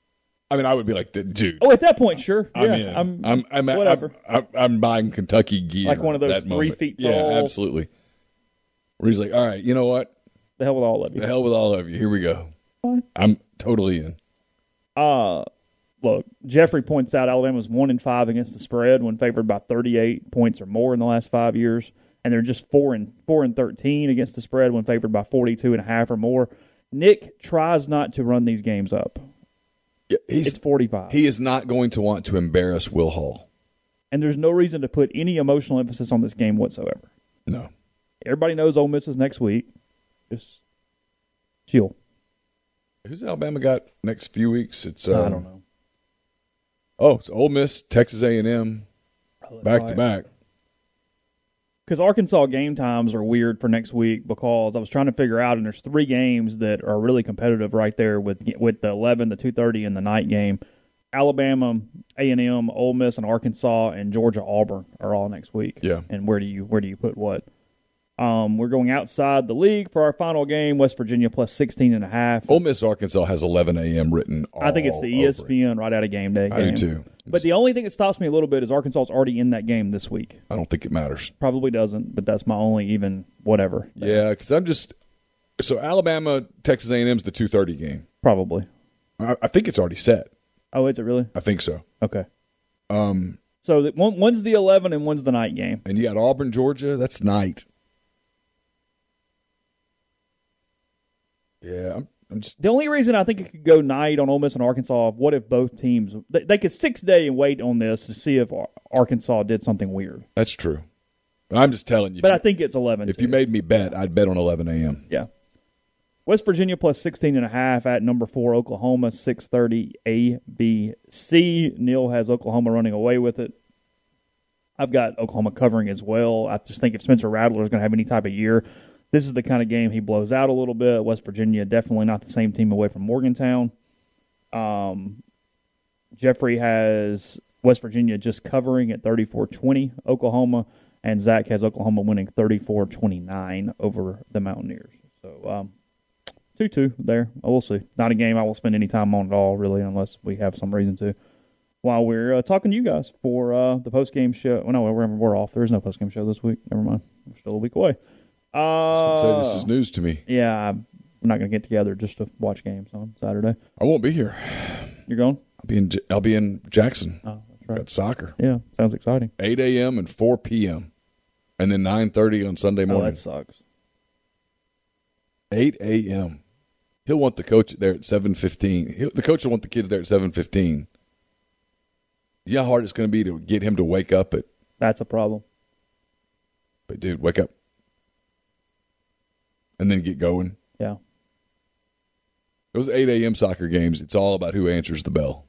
I mean, I would be like, dude. Oh, at that point, sure. I'm yeah, in. I'm, I'm, I'm, whatever. I'm, I'm, I'm buying Kentucky gear. Like one of those that three moment. feet Yeah, tall- absolutely. Where he's like, all right, you know what? the hell with all of you. The hell with all of you. Here we go. Fine. I'm totally in. Uh, look, Jeffrey points out Alabama's one and five against the spread when favored by thirty-eight points or more in the last five years, and they're just four and four and thirteen against the spread when favored by forty-two and a half or more. Nick tries not to run these games up. Yeah, he's, It's forty-five, he is not going to want to embarrass Will Hall. and there's no reason to put any emotional emphasis on this game whatsoever. No. Everybody knows Ole Miss is next week. Just chill. Who's Alabama got next few weeks? It's uh, I don't know. Oh, it's Ole Miss, Texas A and M, back to back. Because Arkansas game times are weird for next week because I was trying to figure out, and there's three games that are really competitive right there with with the eleven, the two thirty, and the night game. Alabama, A and M, Ole Miss, and Arkansas, and Georgia, Auburn are all next week. Yeah. And where do you where do you put what? Um, we're going outside the league for our final game. West Virginia plus sixteen and a half. Ole Miss, Arkansas has eleven a.m. written all I think it's the E S P over N right out of game day. it. I do game. too. But the only thing that stops me a little bit is Arkansas is already in that game this week. I don't think it matters. Probably doesn't, but that's my only even whatever. Yeah, because I'm just so Alabama, Texas A and M is the two thirty game. Probably. I, I think it's already set. Oh, is it really? I think so. Okay. Um, So that one, one's the eleven and one's the night game. and you got Auburn, Georgia. That's night. Yeah, I'm, I'm just The only reason I think it could go night on Ole Miss and Arkansas, what if both teams they, they could six day and wait on this to see if Ar- Arkansas did something weird. that's true. I'm just telling you. But I think it's eleven. if too. you made me bet, I'd bet on eleven a.m. yeah. West Virginia plus sixteen and a half at number four Oklahoma, six thirty A B C. Neil has Oklahoma running away with it. I've got Oklahoma covering as well. I just think if Spencer Rattler is going to have any type of year, this is the kind of game he blows out a little bit. West Virginia definitely not the same team away from Morgantown. Um, Jeffrey has West Virginia just covering at thirty-four twenty Oklahoma, and Zach has Oklahoma winning thirty-four twenty-nine over the Mountaineers. So um, two two there. We'll see. Not a game I will spend any time on at all, really, unless we have some reason to. While we're uh, talking to you guys for uh, the post-game show. Well, no, we're, we're off. There is no post-game show this week. Never mind. We're still a week away. Uh, I was gonna say this is news to me. Yeah, I'm not going to get together just to watch games on Saturday. I won't be here. You're going? I'll be in. J- I'll be in Jackson. Oh, that's right. Got soccer. Yeah, sounds exciting. eight a.m. and four p.m. and then nine thirty on Sunday Oh, morning. that sucks. eight a.m. He'll want the coach there at seven fifteen. He'll, the coach will want the kids there at seven fifteen. You know how hard it's going to be to get him to wake up at. That's a problem. But dude, wake up, and then get going. Yeah. Those eight a.m. soccer games, it's all about who answers the bell.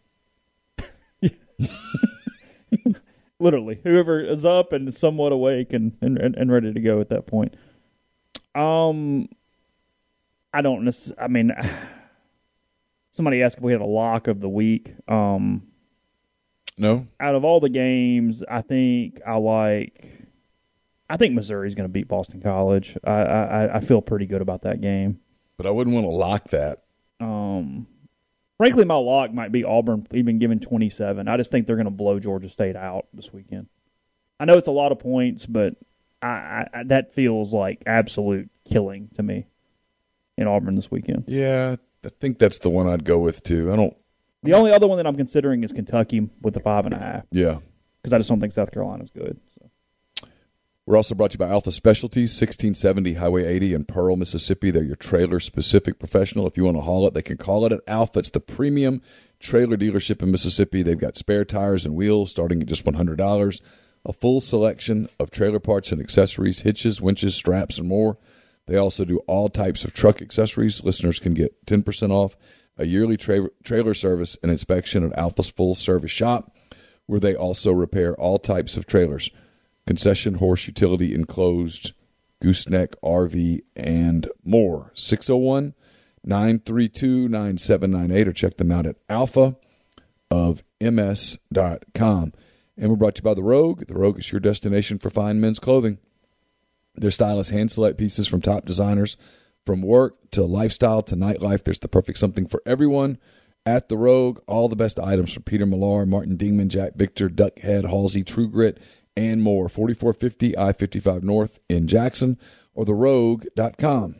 Literally, whoever is up and somewhat awake and, and, and ready to go at that point. Um, I don't necessarily, I mean, somebody asked if we had a lock of the week. Um, No, out of all the games, I think I like I think Missouri's going to beat Boston College. I, I I feel pretty good about that game. But I wouldn't want to lock that. Um, frankly, my lock might be Auburn, even given twenty-seven. I just think they're going to blow Georgia State out this weekend. I know it's a lot of points, but I, I, that feels like absolute killing to me in Auburn this weekend. Yeah, I think that's the one I'd go with too. I don't. The only other one that I'm considering is Kentucky with the five and a half. Yeah, because I just don't think South Carolina's good. So. We're also brought to you by Alpha Specialties, sixteen seventy Highway eighty in Pearl, Mississippi. They're your trailer-specific professional. If you want to haul it, they can call it at Alpha. It's the premium trailer dealership in Mississippi. They've got spare tires and wheels starting at just one hundred dollars. A full selection of trailer parts and accessories, hitches, winches, straps, and more. They also do all types of truck accessories. Listeners can get ten percent off a yearly tra- trailer service and inspection at Alpha's full-service shop, where they also repair all types of trailers. Concession, horse, utility, enclosed, gooseneck, R V, and more. six oh one, nine three two, nine seven nine eight or check them out at alpha of m s dot com. And we're brought to you by The Rogue. The Rogue is your destination for fine men's clothing. Their stylish hand-select pieces from top designers. From work to lifestyle to nightlife, there's the perfect something for everyone at The Rogue. All the best items from Peter Millar, Martin Dingman, Jack Victor, Duckhead, Halsey, True Grit, and more. forty-four fifty I fifty-five North in Jackson or the rogue dot com.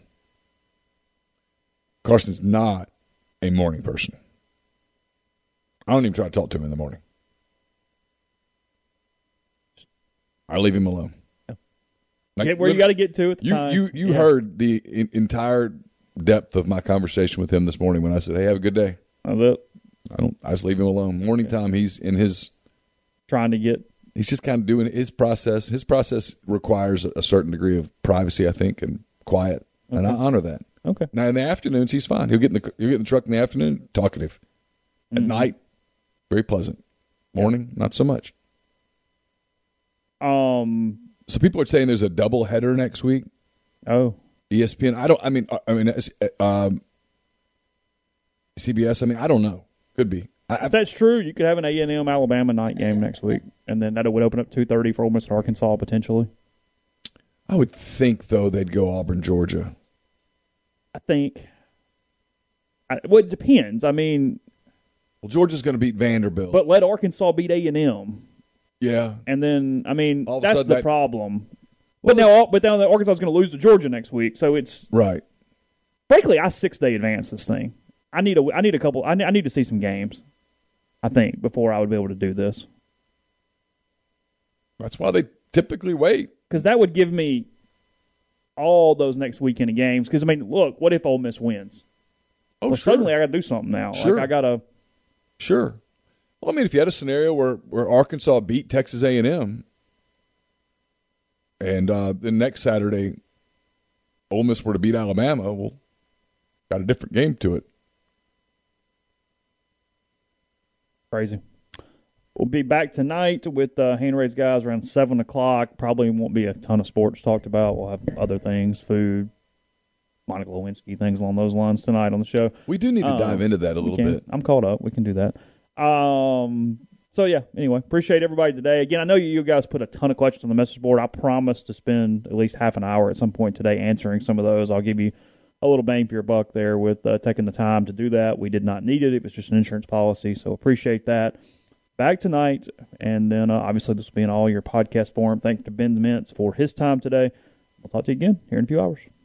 Carson's not a morning person. I don't even try to talk to him in the morning. I leave him alone. Like, get where you got to get to at the you, time. You, you yeah. heard the in, entire depth of my conversation with him this morning when I said, hey, have a good day. That's it. I don't. I just leave him alone. Morning yeah. time, he's in his... Trying to get... He's just kind of doing his process. His process requires a certain degree of privacy, I think, and quiet, okay. and I honor that. Okay. Now, in the afternoons, he's fine. He'll get in the, he'll get in the truck in the afternoon, talkative. At mm-hmm. night, very pleasant. Morning, yeah. not so much. Um... So people are saying there's a double header next week. Oh, E S P N. I don't. I mean. I mean. Um, C B S. I mean. I don't know. Could be. I, if that's true, you could have an A and M Alabama night game next week, and then that would open up two thirty for Ole Miss and Arkansas potentially. I would think though they'd go Auburn, Georgia. I think. I, well, it depends. I mean, well, Georgia's going to beat Vanderbilt, but let Arkansas beat A and M. Yeah, and then I mean All that's the that, problem. Well, but now, but now Arkansas is going to lose to Georgia next week, so it's right. Frankly, I six day advance this thing. I need a I need a couple. I need, I need to see some games. I think before I would be able to do this. That's why they typically wait, because that would give me all those next weekend of games. Because I mean, look, what if Ole Miss wins? Oh, well, sure. Suddenly I got to do something now. Sure. Like I got to. Sure. Well, I mean, if you had a scenario where, where Arkansas beat Texas A and M, and uh, the next Saturday, Ole Miss were to beat Alabama, well, got a different game to it. Crazy. We'll be back tonight with uh, Hand Raised Guys around seven o'clock. Probably won't be a ton of sports talked about. We'll have other things, food, Monica Lewinsky, things along those lines tonight on the show. We do need to um, dive into that a little bit. I'm caught up. We can do that. Um. So, yeah, anyway, appreciate everybody today. Again, I know you guys put a ton of questions on the message board. I promise to spend at least half an hour at some point today answering some of those. I'll give you a little bang for your buck there with uh, taking the time to do that. We did not need it. It was just an insurance policy, so appreciate that. Back tonight, and then uh, obviously this will be in all your podcast form. Thanks to Ben Mintz for his time today. We'll talk to you again here in a few hours.